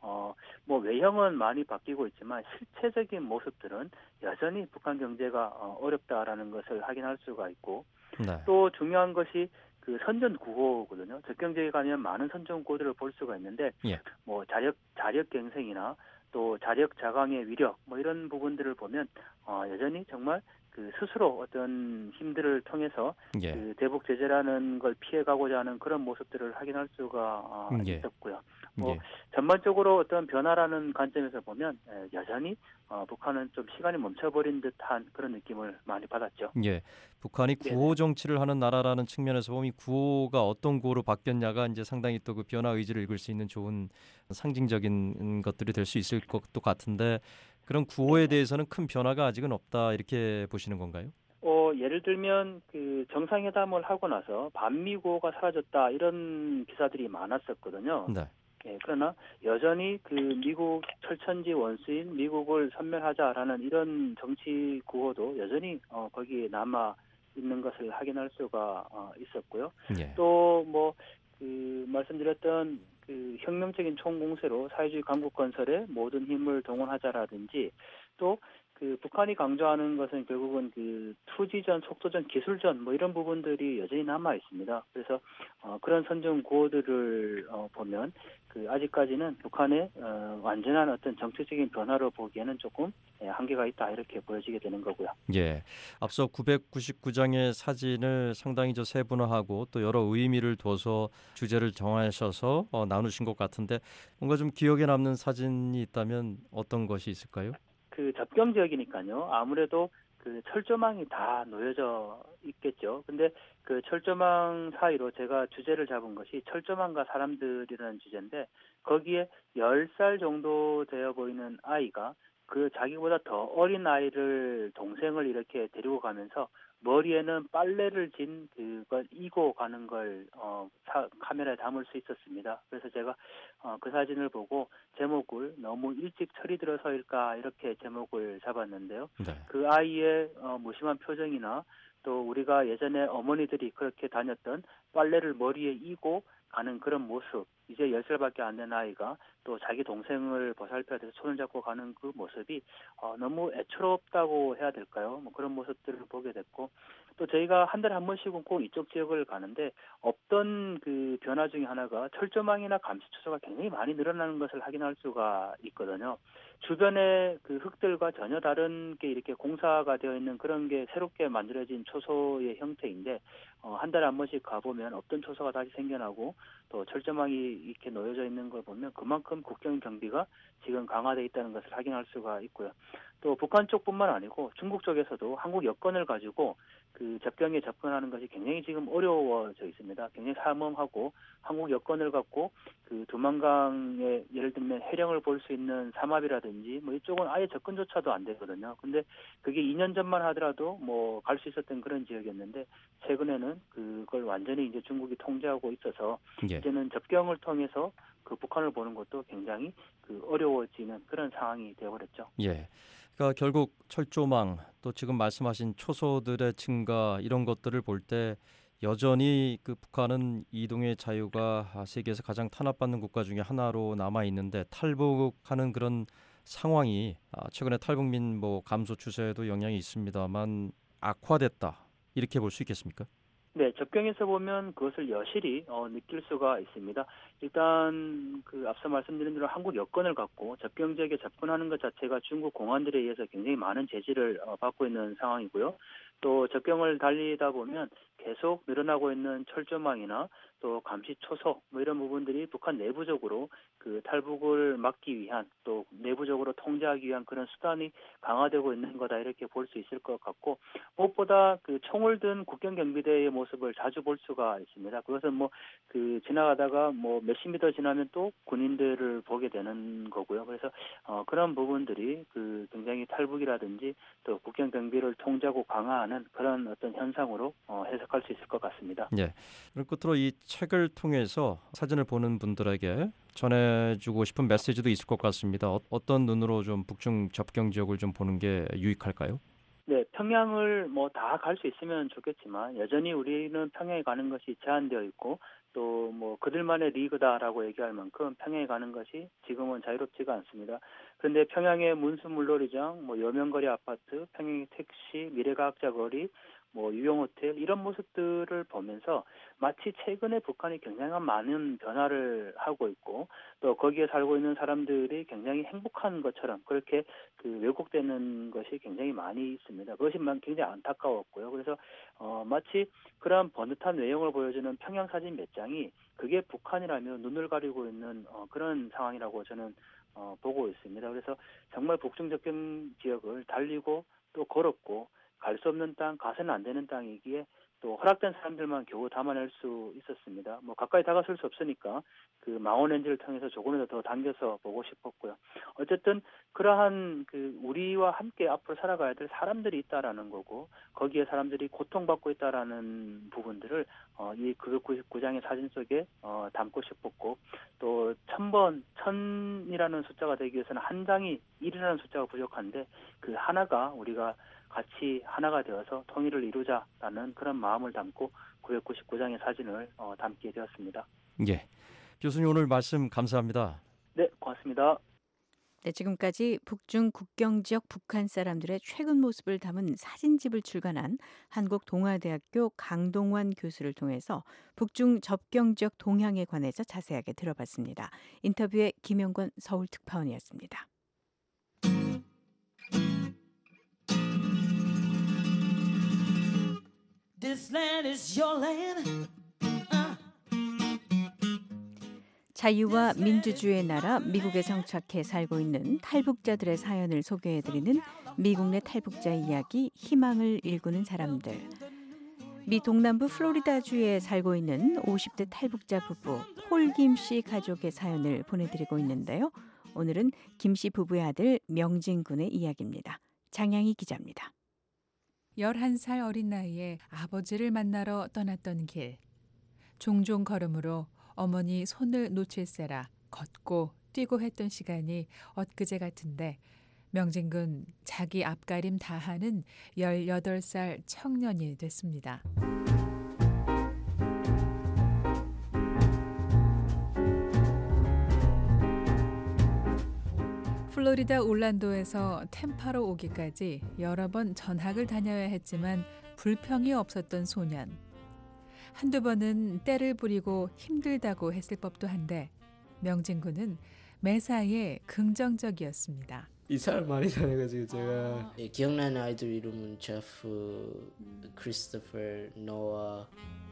외형은 많이 바뀌고 있지만 실체적인 모습들은 여전히 북한 경제가 어렵다라는 것을 확인할 수가 있고, 네. 또 중요한 것이 그 선전구호거든요. 접경 지역에 가면 많은 선전구호들을 볼 수가 있는데 예. 자력 갱생이나 또 자력 자강의 위력 이런 부분들을 보면 여전히 정말 그 스스로 어떤 힘들을 통해서 예. 그 대북 제재라는 걸 피해가고자 하는 그런 모습들을 확인할 수가 예. 있었고요. 예. 전반적으로 어떤 변화라는 관점에서 보면 여전히 북한은 좀 시간이 멈춰버린 듯한 그런 느낌을 많이 받았죠. 예, 북한이 구호 정치를 하는 나라라는 측면에서 보면 이 구호가 어떤 구호로 바뀌었냐가 이제 상당히 또 그 변화 의지를 읽을 수 있는 좋은 상징적인 것들이 될 수 있을 것도 같은데, 그런 구호에 대해서는 큰 변화가 아직은 없다 이렇게 보시는 건가요? 예를 들면 그 정상회담을 하고 나서 반미 구호가 사라졌다 이런 기사들이 많았었거든요. 네. 예, 그러나 여전히 그 미국 철천지 원수인 미국을 섬멸하자라는 이런 정치 구호도 여전히 거기에 남아 있는 것을 확인할 수가 있었고요. 예. 또 뭐 그 말씀드렸던 그 혁명적인 총공세로 사회주의 강국 건설에 모든 힘을 동원하자라든지 또 그 북한이 강조하는 것은 결국은 그 투지전, 속도전, 기술전 뭐 이런 부분들이 여전히 남아 있습니다. 그래서 그런 선전 구호들을 보면 그 아직까지는 북한의 완전한 어떤 정치적인 변화로 보기에는 조금 한계가 있다 이렇게 보여지게 되는 거고요. 예, 앞서 999장의 사진을 상당히 세분화하고 또 여러 의미를 둬서 주제를 정하셔서 나누신 것 같은데 뭔가 좀 기억에 남는 사진이 있다면 어떤 것이 있을까요? 그 접경 지역이니까요. 아무래도 그 철조망이 다 놓여져 있겠죠. 근데 그 철조망 사이로 제가 주제를 잡은 것이 철조망과 사람들이라는 주제인데 거기에 10살 정도 되어 보이는 아이가 그 자기보다 더 어린 아이를 동생을 이렇게 데리고 가면서 머리에는 빨래를 진 그걸 이고 가는 걸 카메라에 담을 수 있었습니다. 그래서 제가 그 사진을 보고 제목을 너무 일찍 철이 들어서일까 이렇게 제목을 잡았는데요. 네. 그 아이의 무심한 표정이나 또 우리가 예전에 어머니들이 그렇게 다녔던 빨래를 머리에 이고 가는 그런 모습, 이제 10살밖에 안 된 아이가 또 자기 동생을 보살펴야 돼서 손을 잡고 가는 그 모습이 너무 애처롭다고 해야 될까요? 뭐 그런 모습들을 보게 됐고 또 저희가 한 달에 한 번씩은 꼭 이쪽 지역을 가는데 없던 그 변화 중에 하나가 철조망이나 감시초소가 굉장히 많이 늘어나는 것을 확인할 수가 있거든요. 주변의 그 흙들과 전혀 다른 게 이렇게 공사가 되어 있는 그런 게 새롭게 만들어진 초소의 형태인데 한 달에 한 번씩 가보면 없던 초소가 다시 생겨나고 또 철조망이 이렇게 놓여져 있는 걸 보면 그만큼 국경 경비가 지금 강화되어 있다는 것을 확인할 수가 있고요. 또 북한 쪽뿐만 아니고 중국 쪽에서도 한국 여권을 가지고 그 접경에 접근하는 것이 굉장히 지금 어려워져 있습니다. 굉장히 삼엄하고 한국 여권을 갖고 그 두만강의 예를 들면 해령을 볼 수 있는 삼합이라든지 뭐 이쪽은 아예 접근조차도 안 되거든요. 근데 그게 2년 전만 하더라도 뭐 갈 수 있었던 그런 지역이었는데 최근에는 그걸 완전히 이제 중국이 통제하고 있어서 예. 이제는 접경을 통해서 그 북한을 보는 것도 굉장히 그 어려워지는 그런 상황이 되어버렸죠. 예. 그러니까 결국 철조망 또 지금 말씀하신 초소들의 증가 이런 것들을 볼 때 여전히 그 북한은 이동의 자유가 세계에서 가장 탄압받는 국가 중에 하나로 남아 있는데 탈북하는 그런 상황이 최근에 탈북민 감소 추세에도 영향이 있습니다만 악화됐다 이렇게 볼 수 있겠습니까? 네, 접경에서 보면 그것을 여실히 느낄 수가 있습니다. 일단 그 앞서 말씀드린 대로 한국 여권을 갖고 접경 지역에 접근하는 것 자체가 중국 공안들에 의해서 굉장히 많은 제지를 받고 있는 상황이고요. 또 접경을 달리다 보면 계속 늘어나고 있는 철조망이나 또 감시 초소 뭐 이런 부분들이 북한 내부적으로 그 탈북을 막기 위한 또 내부적으로 통제하기 위한 그런 수단이 강화되고 있는 거다 이렇게 볼 수 있을 것 같고 무엇보다 그 총을 든 국경 경비대의 모습을 자주 볼 수가 있습니다. 그것은 뭐 그 지나가다가 뭐 몇십 미터 지나면 또 군인들을 보게 되는 거고요. 그래서 그런 부분들이 그 굉장히 탈북이라든지 또 국경 경비를 통제하고 강화하는 그런 어떤 현상으로 해석할 수 있을 것 같습니다. 네. 그럼 끝으로 이 책을 통해서 사진을 보는 분들에게 전해주고 싶은 메시지도 있을 것 같습니다. 어떤 눈으로 좀 북중 접경 지역을 좀 보는 게 유익할까요? 네, 평양을 뭐 다 갈 수 있으면 좋겠지만 여전히 우리는 평양에 가는 것이 제한되어 있고 또 뭐 그들만의 리그다라고 얘기할 만큼 평양에 가는 것이 지금은 자유롭지가 않습니다. 그런데 평양의 문수물놀이장, 뭐 여명거리 아파트, 평양의 택시, 미래과학자 거리, 뭐 유용호텔 이런 모습들을 보면서 마치 최근에 북한이 굉장히 많은 변화를 하고 있고 또 거기에 살고 있는 사람들이 굉장히 행복한 것처럼 그렇게 그 왜곡되는 것이 굉장히 많이 있습니다. 그것이 굉장히 안타까웠고요. 그래서 마치 그런 번듯한 외형을 보여주는 평양 사진 몇 장이 그게 북한이라면 눈을 가리고 있는 그런 상황이라고 저는 보고 있습니다. 그래서 정말 북중 접경 지역을 달리고 또 걸었고 갈 수 없는 땅, 가서는 안 되는 땅이기에 또 허락된 사람들만 겨우 담아낼 수 있었습니다. 뭐 가까이 다가설 수 없으니까 그 망원 렌즈를 통해서 조금이라도 더 당겨서 보고 싶었고요. 어쨌든 그러한 그 우리와 함께 앞으로 살아가야 될 사람들이 있다라는 거고 거기에 사람들이 고통받고 있다라는 부분들을 이 999장의 사진 속에 담고 싶었고 또 1000이라는 숫자가 되기 위해서는 한 장이 1이라는 숫자가 부족한데 그 하나가 우리가 같이 하나가 되어서 통일을 이루자라는 그런 마음을 담고 999장의 사진을 담게 되었습니다. 예, 교수님 오늘 말씀 감사합니다. 네, 고맙습니다. 네, 지금까지 북중 국경 지역 북한 사람들의 최근 모습을 담은 사진집을 출간한 한국동아대학교 강동환 교수를 통해서 북중 접경 지역 동향에 관해서 자세하게 들어봤습니다. 인터뷰의 김영권 서울특파원이었습니다. This land is your land. 자유와 민주주의의 나라 미국에 정착해 살고 있는 탈북자들의 사연을 소개해드리는 미국 내 탈북자 이야기 희망을 일구는 사람들. 미 동남부 플로리다주에 살고 있는 50대 탈북자 부부 폴 김 씨 가족의 사연을 보내드리고 있는데요. 오늘은 김 씨 부부의 아들 명진 군의 이야기입니다. 장양희 기자입니다. 11살 어린 나이에 아버지를 만나러 떠났던 길. 종종 걸음으로 어머니 손을 놓칠세라 걷고 뛰고 했던 시간이 엊그제 같은데 명진군 자기 앞가림 다하는 18살 청년이 됐습니다. 플로리다 올란도에서 템파로 오기까지 여러 번 전학을 다녀야 했지만 불평이 없었던 소년. 한두 번은 때를 부리고 힘들다고 했을 법도 한데 명진 군은 매사에 긍정적이었습니다. 이사를 많이 다녀가지고 제가 기억나는 아이들 이름은 제프, 크리스토퍼, 노아.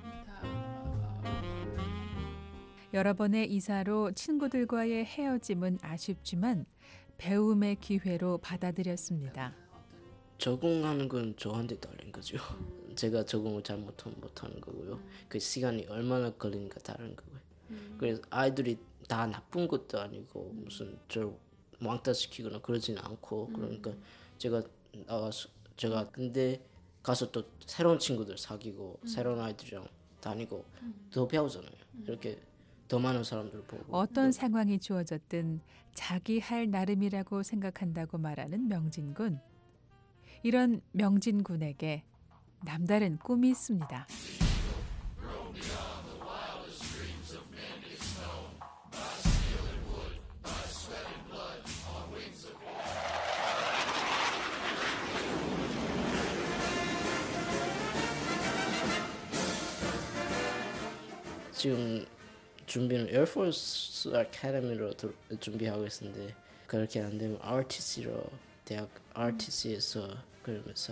여러 번의 이사로 친구들과의 헤어짐은 아쉽지만 배움의 기회로 받아들였습니다. 적응하는 건 저한테 달린 거죠. 제가 적응을 잘 못하는 거고요. 그 시간이 얼마나 걸리니까 다른 거고요. 그래서 아이들이 다 나쁜 것도 아니고 무슨 저 왕따시키거나 그러지는 않고 그러니까 제가 나가서 제가 근데 가서 또 새로운 친구들 사귀고 새로운 아이들이랑 다니고 더 배우잖아요. 이렇게 더 많은 사람들 보고 어떤 상황이 주어졌든 자기 할 나름이라고 생각한다고 말하는 명진군. 이런 명진군에게 남다른 꿈이 있습니다. 지금 준비는 에어포스 아카데미로 준비하고 있는데 그렇게 안 되면 RTC로 대학 RTC에서 그러면서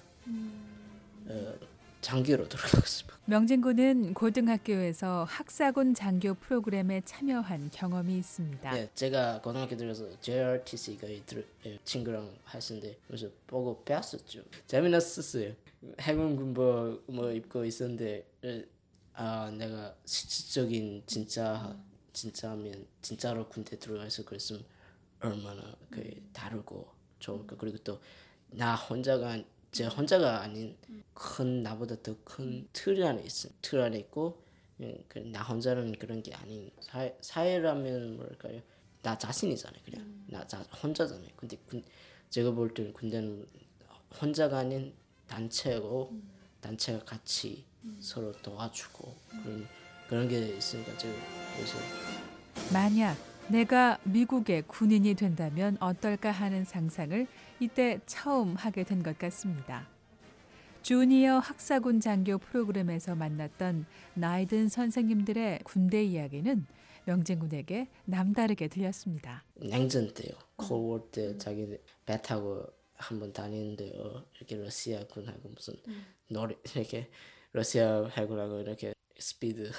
하려고요. 장교로 들어가고 싶어요. 명진군은 고등학교에서 학사군 장교 프로그램에 참여한 경험이 있습니다. 네, 제가 고등학교 들어서 JRTC가 친구랑 했는데 그래서 보고 배웠었죠. 재미났었어요. 해군 군복 뭐 입고 있었는데 내가 실질적인 진짜면 진짜로 군대 들어가서 그랬으면 얼마나 다르고 좋을까. 그리고 또 나 혼자가 아닌 큰 나보다 더 큰 틀 안에 있어. 틀 안에 있고 나 혼자는 그런 게 아닌 사회라면 뭐랄까요? 나 자신이잖아요. 그냥 나 혼자잖아요. 근데 제가 볼 때는 군대는 혼자가 아닌 단체고 단체가 같이 서로 도와주고 그런 게 있으니까 제가 그래서 만약 내가 미국의 군인이 된다면 어떨까 하는 상상을 이때 처음 하게 된 것 같습니다. 주니어 학사군 장교 프로그램에서 만났던 나이 든 선생님들의 군대 이야기는 명진군에게 남다르게 들렸습니다. 냉전 때요. 콜워 때 자기 배 타고 한번 다니는데요. 이렇게 러시아 군하고 무슨 노래 이렇게 러시아 해군하고 이렇게 스피드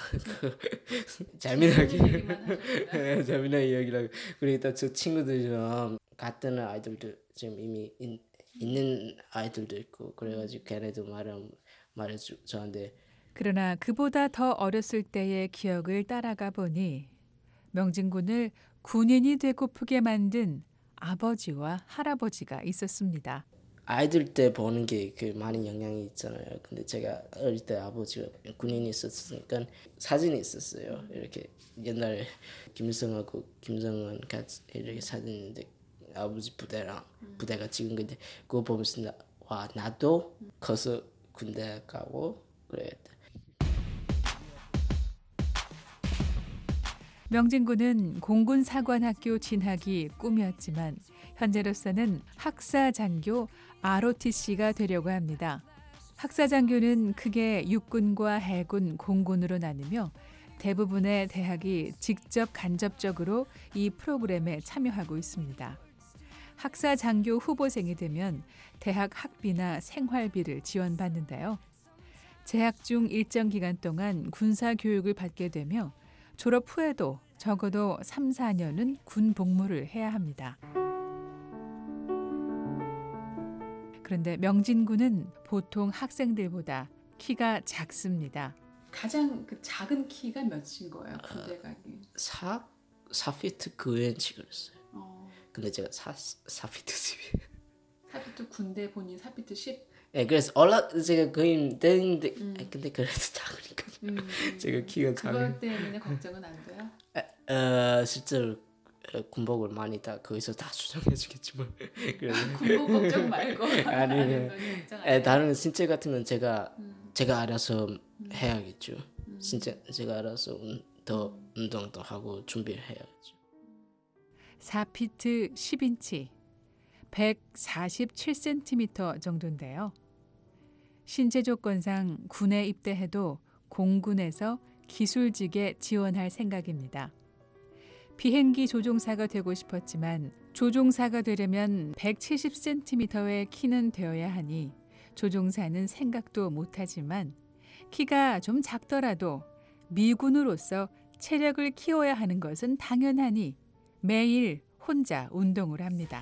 재미나게 이야기라고. 그리고 또 저 친구들이랑 같은 아이들도 지금 이미 있는 아이들도 있고 그래가지고 걔네도 말해줘 저한테. 그러나 그보다 더 어렸을 때의 기억을 따라가 보니 명진 군을 군인이 되고프게 만든 아버지와 할아버지가 있었습니다. 아이들 때 보는 게 그 많은 영향이 있잖아요. 근데 제가 어릴 때 아버지가 군인이 있었으니까 사진이 있었어요. 이렇게 옛날에 김일성하고 김정은 같이 이렇게 사진인데 아버지 부대랑 부대가 찍은 건데 그거 보면서 와 나도 커서 군대 가고 그래야겠다. 명진 군은 공군 사관학교 진학이 꿈이었지만 현재로서는 학사장교 ROTC가 되려고 합니다. 학사장교는 크게 육군과 해군, 공군으로 나누며 대부분의 대학이 직접 간접적으로 이 프로그램에 참여하고 있습니다. 학사장교 후보생이 되면 대학 학비나 생활비를 지원받는데요. 재학 중 일정 기간 동안 군사 교육을 받게 되며 졸업 후에도 적어도 3, 4년은 군 복무를 해야 합니다. 그런데 명진 군은 보통 학생들보다 키가 작습니다. 가장 그 작은 키가 몇인 거예요? 군대 가기? 4피트 9인치 그랬어요. 근데 제가 4피트 10. 4피트 군대 본인 4피트 10? 네, 그래서 제가 거의 되는데 근데 그래도 작으니까 제가 키가 그것 때문에 걱정은 안 돼요? 실제로 군복을 많이 다 거기서 다 수정해주겠지만 군복 걱정 말고 아니 다른 신체 같은 건 제가 알아서 해야겠죠. 진짜 제가 알아서 더 운동도 하고 준비를 해야겠죠. 4피트 10인치 147cm 정도인데요. 신체 조건상 군에 입대해도 공군에서 기술직에 지원할 생각입니다. 비행기 조종사가 되고 싶었지만 조종사가 되려면 170cm의 키는 되어야 하니 조종사는 생각도 못하지만 키가 좀 작더라도 미군으로서 체력을 키워야 하는 것은 당연하니 매일 혼자 운동을 합니다.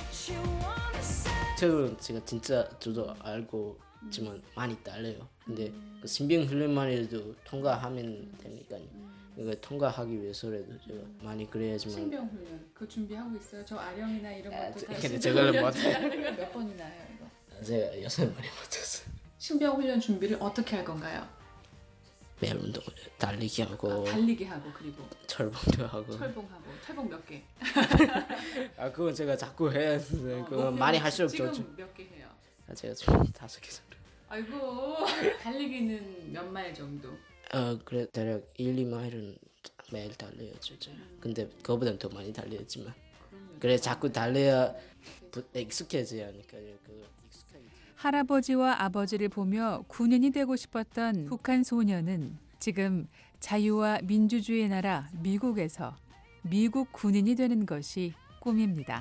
제가 진짜 저도 알고 있지만 많이 딸려요. 근데 그 신병 훈련만 해도 통과하면 되니까 이거 통과하기 위해서라도 제가 많이 그래야지만. 신병 훈련 그거 준비하고 있어요? 저 아령이나 이런 것도 다 근데 저걸 못해요. 몇 번이나 해요 이거? 제가 6번이 못했어요. 신병 훈련 준비를 어떻게 할 건가요? 매일 운동을 달리기 하고. 달리기 하고 그리고 철봉도 하고. 철봉 몇 개? 그건 제가 자꾸 해야 되는데 그거 많이 할수록 좋죠. 지금 몇 개 해요? 제가 지금 5개 정도. 아이고 달리기는 몇 마일 정도? 그래 대략 1, 2마일은 매일 달려야죠. 근데 그거보다는 더 많이 달려야지만 그래 자꾸 달려야 익숙해져야 하니까요. 할아버지와 아버지를 보며 군인이 되고 싶었던 북한 소녀는 지금 자유와 민주주의의 나라 미국에서 미국 군인이 되는 것이 꿈입니다.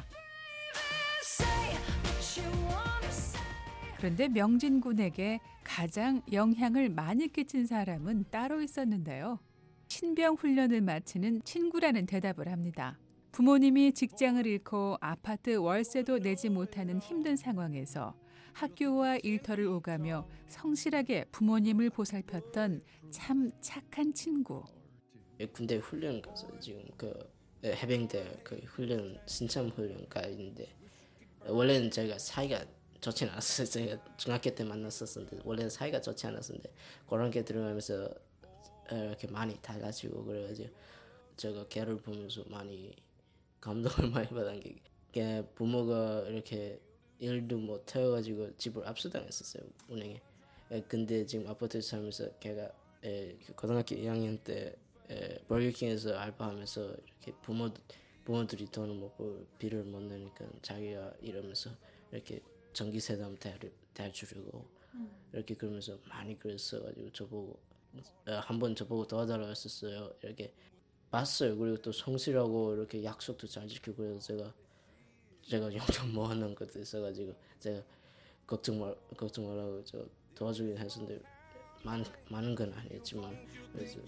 그런데 명진 군에게 가장 영향을 많이 끼친 사람은 따로 있었는데요. 신병 훈련을 마치는 친구라는 대답을 합니다. 부모님이 직장을 잃고 아파트 월세도 내지 못하는 힘든 상황에서 학교와 일터를 오가며 성실하게 부모님을 보살폈던 참 착한 친구. 군대 훈련 가서 지금 그 해병대 그 훈련 신참 훈련가 있는데 원래는 저희가 사이가 좋지 않았어요. 제가 중학교 때 만났었는데 원래는 사이가 좋지 않았는데 그런 게 들어가면서 이렇게 많이 달라지고 그래가지고 제가 걔를 보면서 많이 감동을 많이 받은 게 부모가 이렇게 일도 못 해가지고 집을 압수당했었어요 운행에. 근데 지금 아파트에 살면서 걔가 고등학교 2학년 때 버거킹에서 알바하면서 이렇게 부모들이 돈을 먹고 비를 못 내니까 자기가 이러면서 이렇게 전기세담 대주려고 이렇게 그러면서 많이 그랬어가지고 저보고 한번 저보고 도와달라고 했었어요. 이렇게 봤어요. 그리고 또 성실하고 이렇게 약속도 잘 지키고 그래서 제가 용돈 모아놓은 것도 있어가지고 제가 걱정 말라고 저 도와주긴 했었는데 많은 건 아니었지만 그래서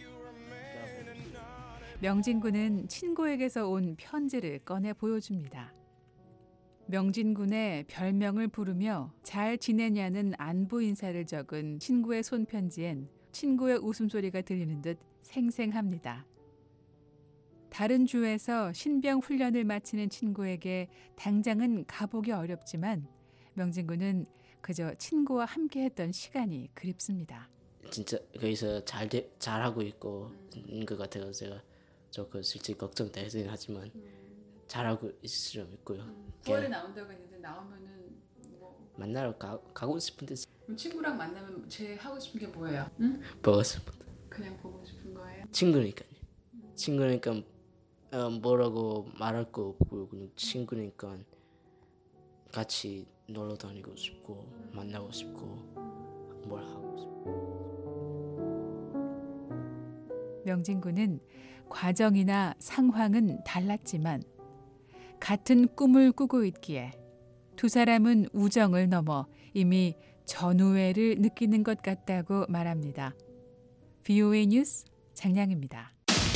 명진 군은 친구에게서 온 편지를 꺼내 보여줍니다. 명진군의 별명을 부르며 잘 지내냐는 안부 인사를 적은 친구의 손편지엔 친구의 웃음소리가 들리는 듯 생생합니다. 다른 주에서 신병 훈련을 마치는 친구에게 당장은 가보기 어렵지만 명진군은 그저 친구와 함께했던 시간이 그립습니다. 진짜 거기서 잘하고 있고 있는 것 같아요. 제가 조금 실제 걱정되긴 하지만 잘하고 있을 수 있고요. 9월에 나온다고 했는데 나오면은 뭐 만나러 가고 싶은데 그럼 친구랑 만나면 제일 하고 싶은 게 뭐예요? 응? 보고 싶은 그냥 보고 싶은 거예요? 친구니까요. 친구니까 뭐라고 말할 거 없고 그냥 친구니까 같이 놀러 다니고 싶고 만나고 싶고 뭘 하고 싶고. 명진군은 과정이나 상황은 달랐지만 같은 꿈을 꾸고 있기에 두 사람은 우정을 넘어 이미 전우애를 느끼는 것 같다고 말합니다. VOA 뉴스 장량입니다.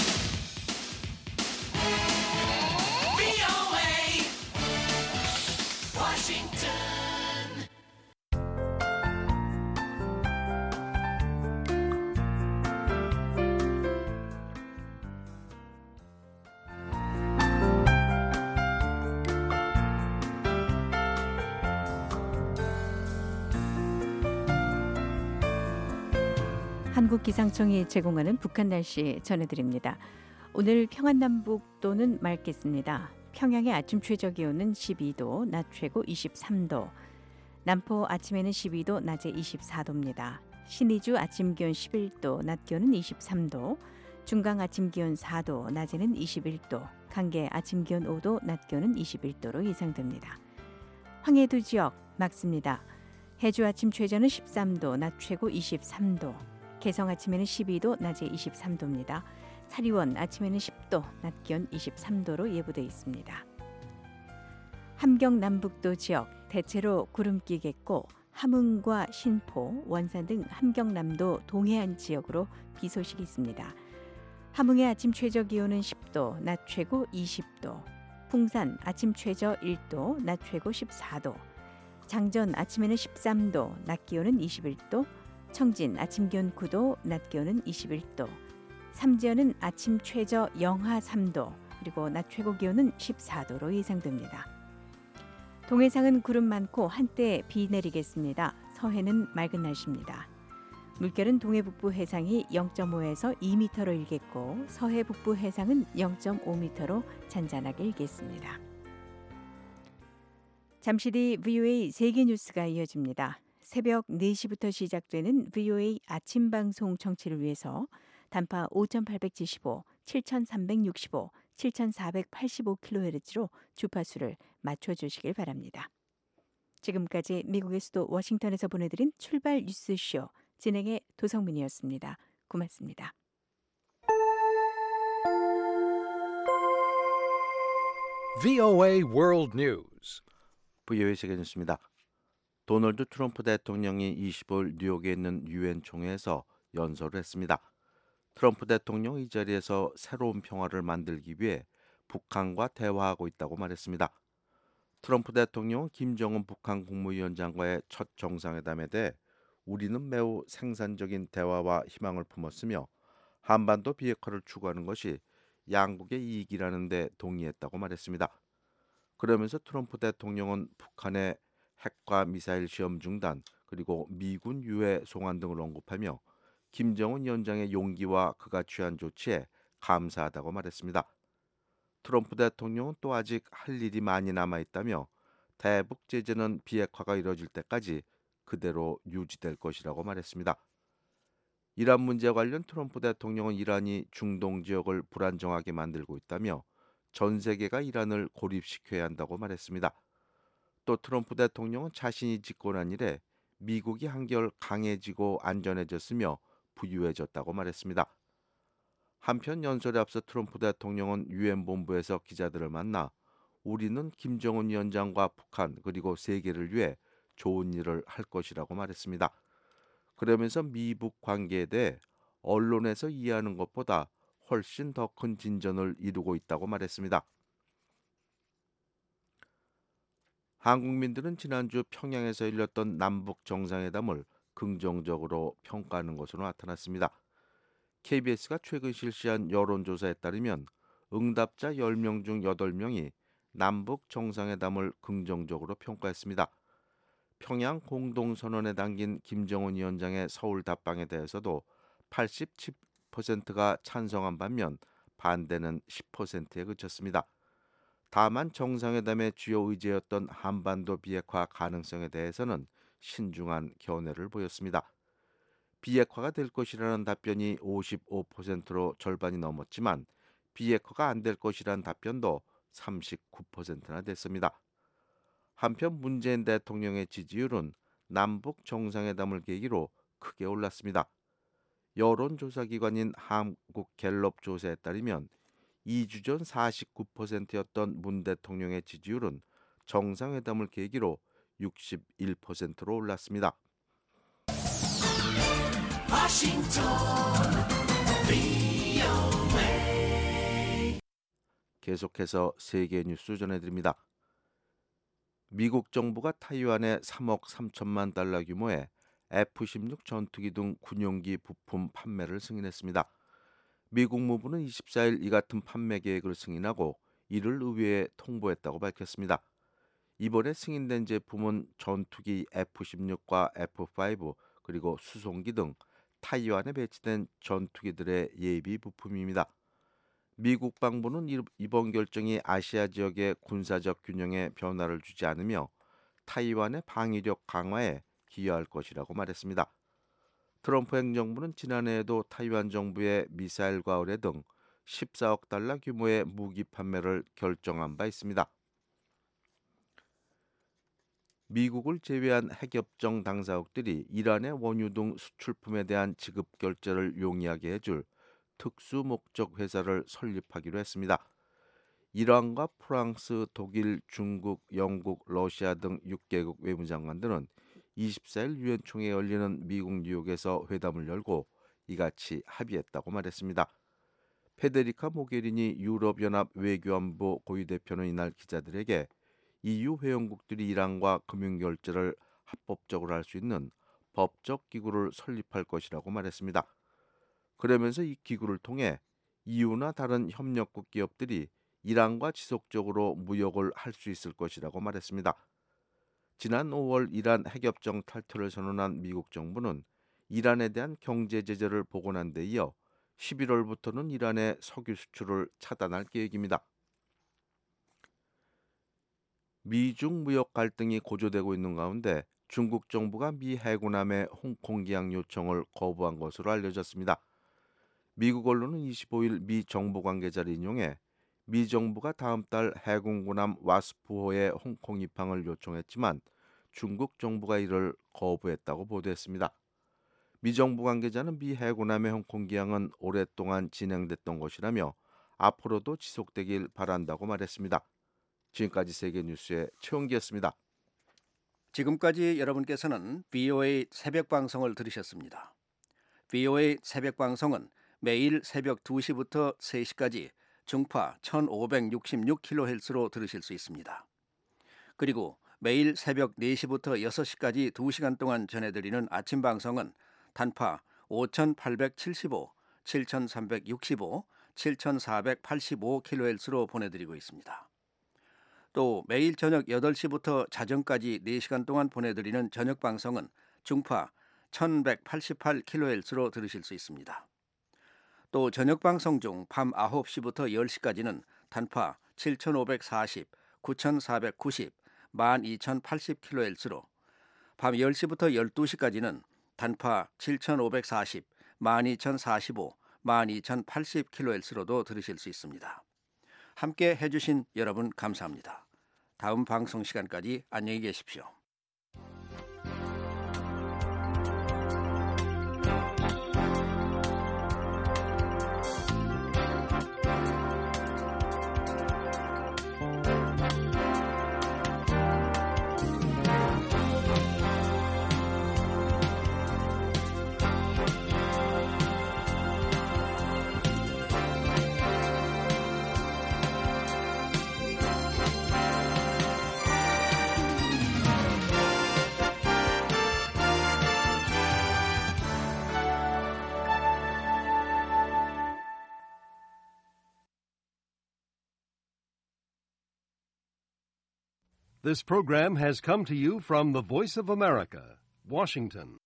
한국기상청이 제공하는 북한 날씨 전해드립니다. 오늘 평안남북도는 맑겠습니다. 평양의 아침 최저 기온은 12도, 낮 최고 23도. 남포 아침에는 12도, 낮에 24도입니다. 신의주 아침 기온 11도, 낮 기온은 23도. 중강 아침 기온 4도, 낮에는 21도. 강계 아침 기온 5도, 낮 기온은 21도로 예상됩니다. 황해도 지역 맑습니다. 해주 아침 최저는 13도, 낮 최고 23도. 개성 아침에는 12도, 낮에 23도입니다. 사리원 아침에는 10도, 낮 기온 23도로 예보돼 있습니다. 함경 남북도 지역 대체로 구름끼겠고 함흥과 신포, 원산 등 함경남도 동해안 지역으로 비 소식이 있습니다. 함흥의 아침 최저 기온은 10도, 낮 최고 20도. 풍산 아침 최저 1도, 낮 최고 14도. 장전 아침에는 13도, 낮 기온은 21도. 청진 아침 기온 9도, 낮 기온은 21도. 삼지연은 아침 최저 영하 3도, 그리고 낮 최고 기온은 14도로 예상됩니다. 동해상은 구름 많고 한때 비 내리겠습니다. 서해는 맑은 날씨입니다. 물결은 동해 북부 해상이 0.5에서 2m로 일겠고 서해 북부 해상은 0.5m로 잔잔하게 일겠습니다. 잠시 뒤 VOA 세계 뉴스가 이어집니다. 새벽 4시부터 시작되는 VOA 아침 방송 청취를 위해서 단파 5875, 7365, 7485kHz로 주파수를 맞춰주시길 바랍니다. 지금까지 미국의 수도 워싱턴에서 보내드린 출발 뉴스쇼 진행의 도성민이었습니다. 고맙습니다. VOA World News. VOA 세계 뉴스입니다. 도널드 트럼프 대통령이 25일 뉴욕에 있는 유엔 총회에서 연설을 했습니다. 트럼프 대통령 이 자리에서 새로운 평화를 만들기 위해 북한과 대화하고 있다고 말했습니다. 트럼프 대통령은 김정은 북한 국무위원장과의 첫 정상회담에 대해 우리는 매우 생산적인 대화와 희망을 품었으며 한반도 비핵화를 추구하는 것이 양국의 이익이라는 데 동의했다고 말했습니다. 그러면서 트럼프 대통령은 북한의 핵과 미사일 시험 중단 그리고 미군 유해 송환 등을 언급하며 김정은 위원장의 용기와 그가 취한 조치에 감사하다고 말했습니다. 트럼프 대통령은 또 아직 할 일이 많이 남아있다며 대북 제재는 비핵화가 이뤄질 때까지 그대로 유지될 것이라고 말했습니다. 이란 문제와 관련 트럼프 대통령은 이란이 중동 지역을 불안정하게 만들고 있다며 전 세계가 이란을 고립시켜야 한다고 말했습니다. 또 트럼프 대통령은 자신이 집권한 이래 미국이 한결 강해지고 안전해졌으며 부유해졌다고 말했습니다. 한편 연설에 앞서 트럼프 대통령은 유엔 본부에서 기자들을 만나 우리는 김정은 위원장과 북한 그리고 세계를 위해 좋은 일을 할 것이라고 말했습니다. 그러면서 미북 관계에 대해 언론에서 이해하는 것보다 훨씬 더 큰 진전을 이루고 있다고 말했습니다. 한국민들은 지난주 평양에서 열렸던 남북 정상회담을 긍정적으로 평가하는 것으로 나타났습니다. KBS가 최근 실시한 여론조사에 따르면 응답자 10명 중 8명이 남북 정상회담을 긍정적으로 평가했습니다. 평양 공동선언에 담긴 김정은 위원장의 서울 답방에 대해서도 87%가 찬성한 반면 반대는 10%에 그쳤습니다. 다만 정상회담의 주요 의제였던 한반도 비핵화 가능성에 대해서는 신중한 견해를 보였습니다. 비핵화가 될 것이라는 답변이 55%로 절반이 넘었지만 비핵화가 안 될 것이라는 답변도 39%나 됐습니다. 한편 문재인 대통령의 지지율은 남북 정상회담을 계기로 크게 올랐습니다. 여론조사기관인 한국갤럽 조사에 따르면 2주 전 49%였던 문 대통령의 지지율은 정상회담을 계기로 61%로 올랐습니다. 계속해서 세계 뉴스 전해드립니다. 미국 정부가 타이완에 3억 3천만 달러 규모의 F-16 전투기 등 군용기 부품 판매를 승인했습니다. 미 국무부는 24일 이 같은 판매 계획을 승인하고 이를 의회에 통보했다고 밝혔습니다. 이번에 승인된 제품은 전투기 F-16과 F-5 그리고 수송기 등 타이완에 배치된 전투기들의 예비 부품입니다. 미 국방부는 이번 결정이 아시아 지역의 군사적 균형에 변화를 주지 않으며 타이완의 방위력 강화에 기여할 것이라고 말했습니다. 트럼프 행정부는 지난해에도 타이완 정부의 미사일과 의뢰 등 14억 달러 규모의 무기 판매를 결정한 바 있습니다. 미국을 제외한 핵협정 당사국들이 이란의 원유 등 수출품에 대한 지급 결제를 용이하게 해줄 특수 목적 회사를 설립하기로 했습니다. 이란과 프랑스, 독일, 중국, 영국, 러시아 등 6개국 외무장관들은 24일 유엔 총회에 열리는 미국 뉴욕에서 회담을 열고 이같이 합의했다고 말했습니다. 페데리카 모게리니 유럽연합 외교안보 고위대표는 이날 기자들에게 EU 회원국들이 이란과 금융결제를 합법적으로 할 수 있는 법적 기구를 설립할 것이라고 말했습니다. 그러면서 이 기구를 통해 EU나 다른 협력국 기업들이 이란과 지속적으로 무역을 할 수 있을 것이라고 말했습니다. 지난 5월 이란 핵협정 탈퇴를 선언한 미국 정부는 이란에 대한 경제 제재를 복원한 데 이어 11월부터는 이란의 석유 수출을 차단할 계획입니다. 미중 무역 갈등이 고조되고 있는 가운데 중국 정부가 미 해군함의 홍콩 기항 요청을 거부한 것으로 알려졌습니다. 미국 언론은 25일 미 정부 관계자를 인용해 미 정부가 다음 달 해군군함 와스프호의 홍콩 입항을 요청했지만 중국 정부가 이를 거부했다고 보도했습니다. 미 정부 관계자는 미 해군함의 홍콩 기항은 오랫동안 진행됐던 것이라며 앞으로도 지속되길 바란다고 말했습니다. 지금까지 세계뉴스의 최홍기였습니다. 지금까지 여러분께서는 VOA 새벽방송을 들으셨습니다. VOA 새벽방송은 매일 새벽 2시부터 3시까지 중파 1566kHz로 들으실 수 있습니다. 그리고 매일 새벽 4시부터 6시까지 2시간 동안 전해드리는 아침 방송은 단파 5875, 7365, 7485kHz로 보내드리고 있습니다. 또 매일 저녁 8시부터 자정까지 4시간 동안 보내드리는 저녁 방송은 중파 1188kHz로 들으실 수 있습니다. 또 저녁 방송 중 밤 9시부터 10시까지는 단파 7540, 9490, 12080kHz로 밤 10시부터 12시까지는 단파 7540, 12045, 12080kHz로도 들으실 수 있습니다. 함께 해주신 여러분 감사합니다. 다음 방송 시간까지 안녕히 계십시오. This program has come to you from the Voice of America, Washington.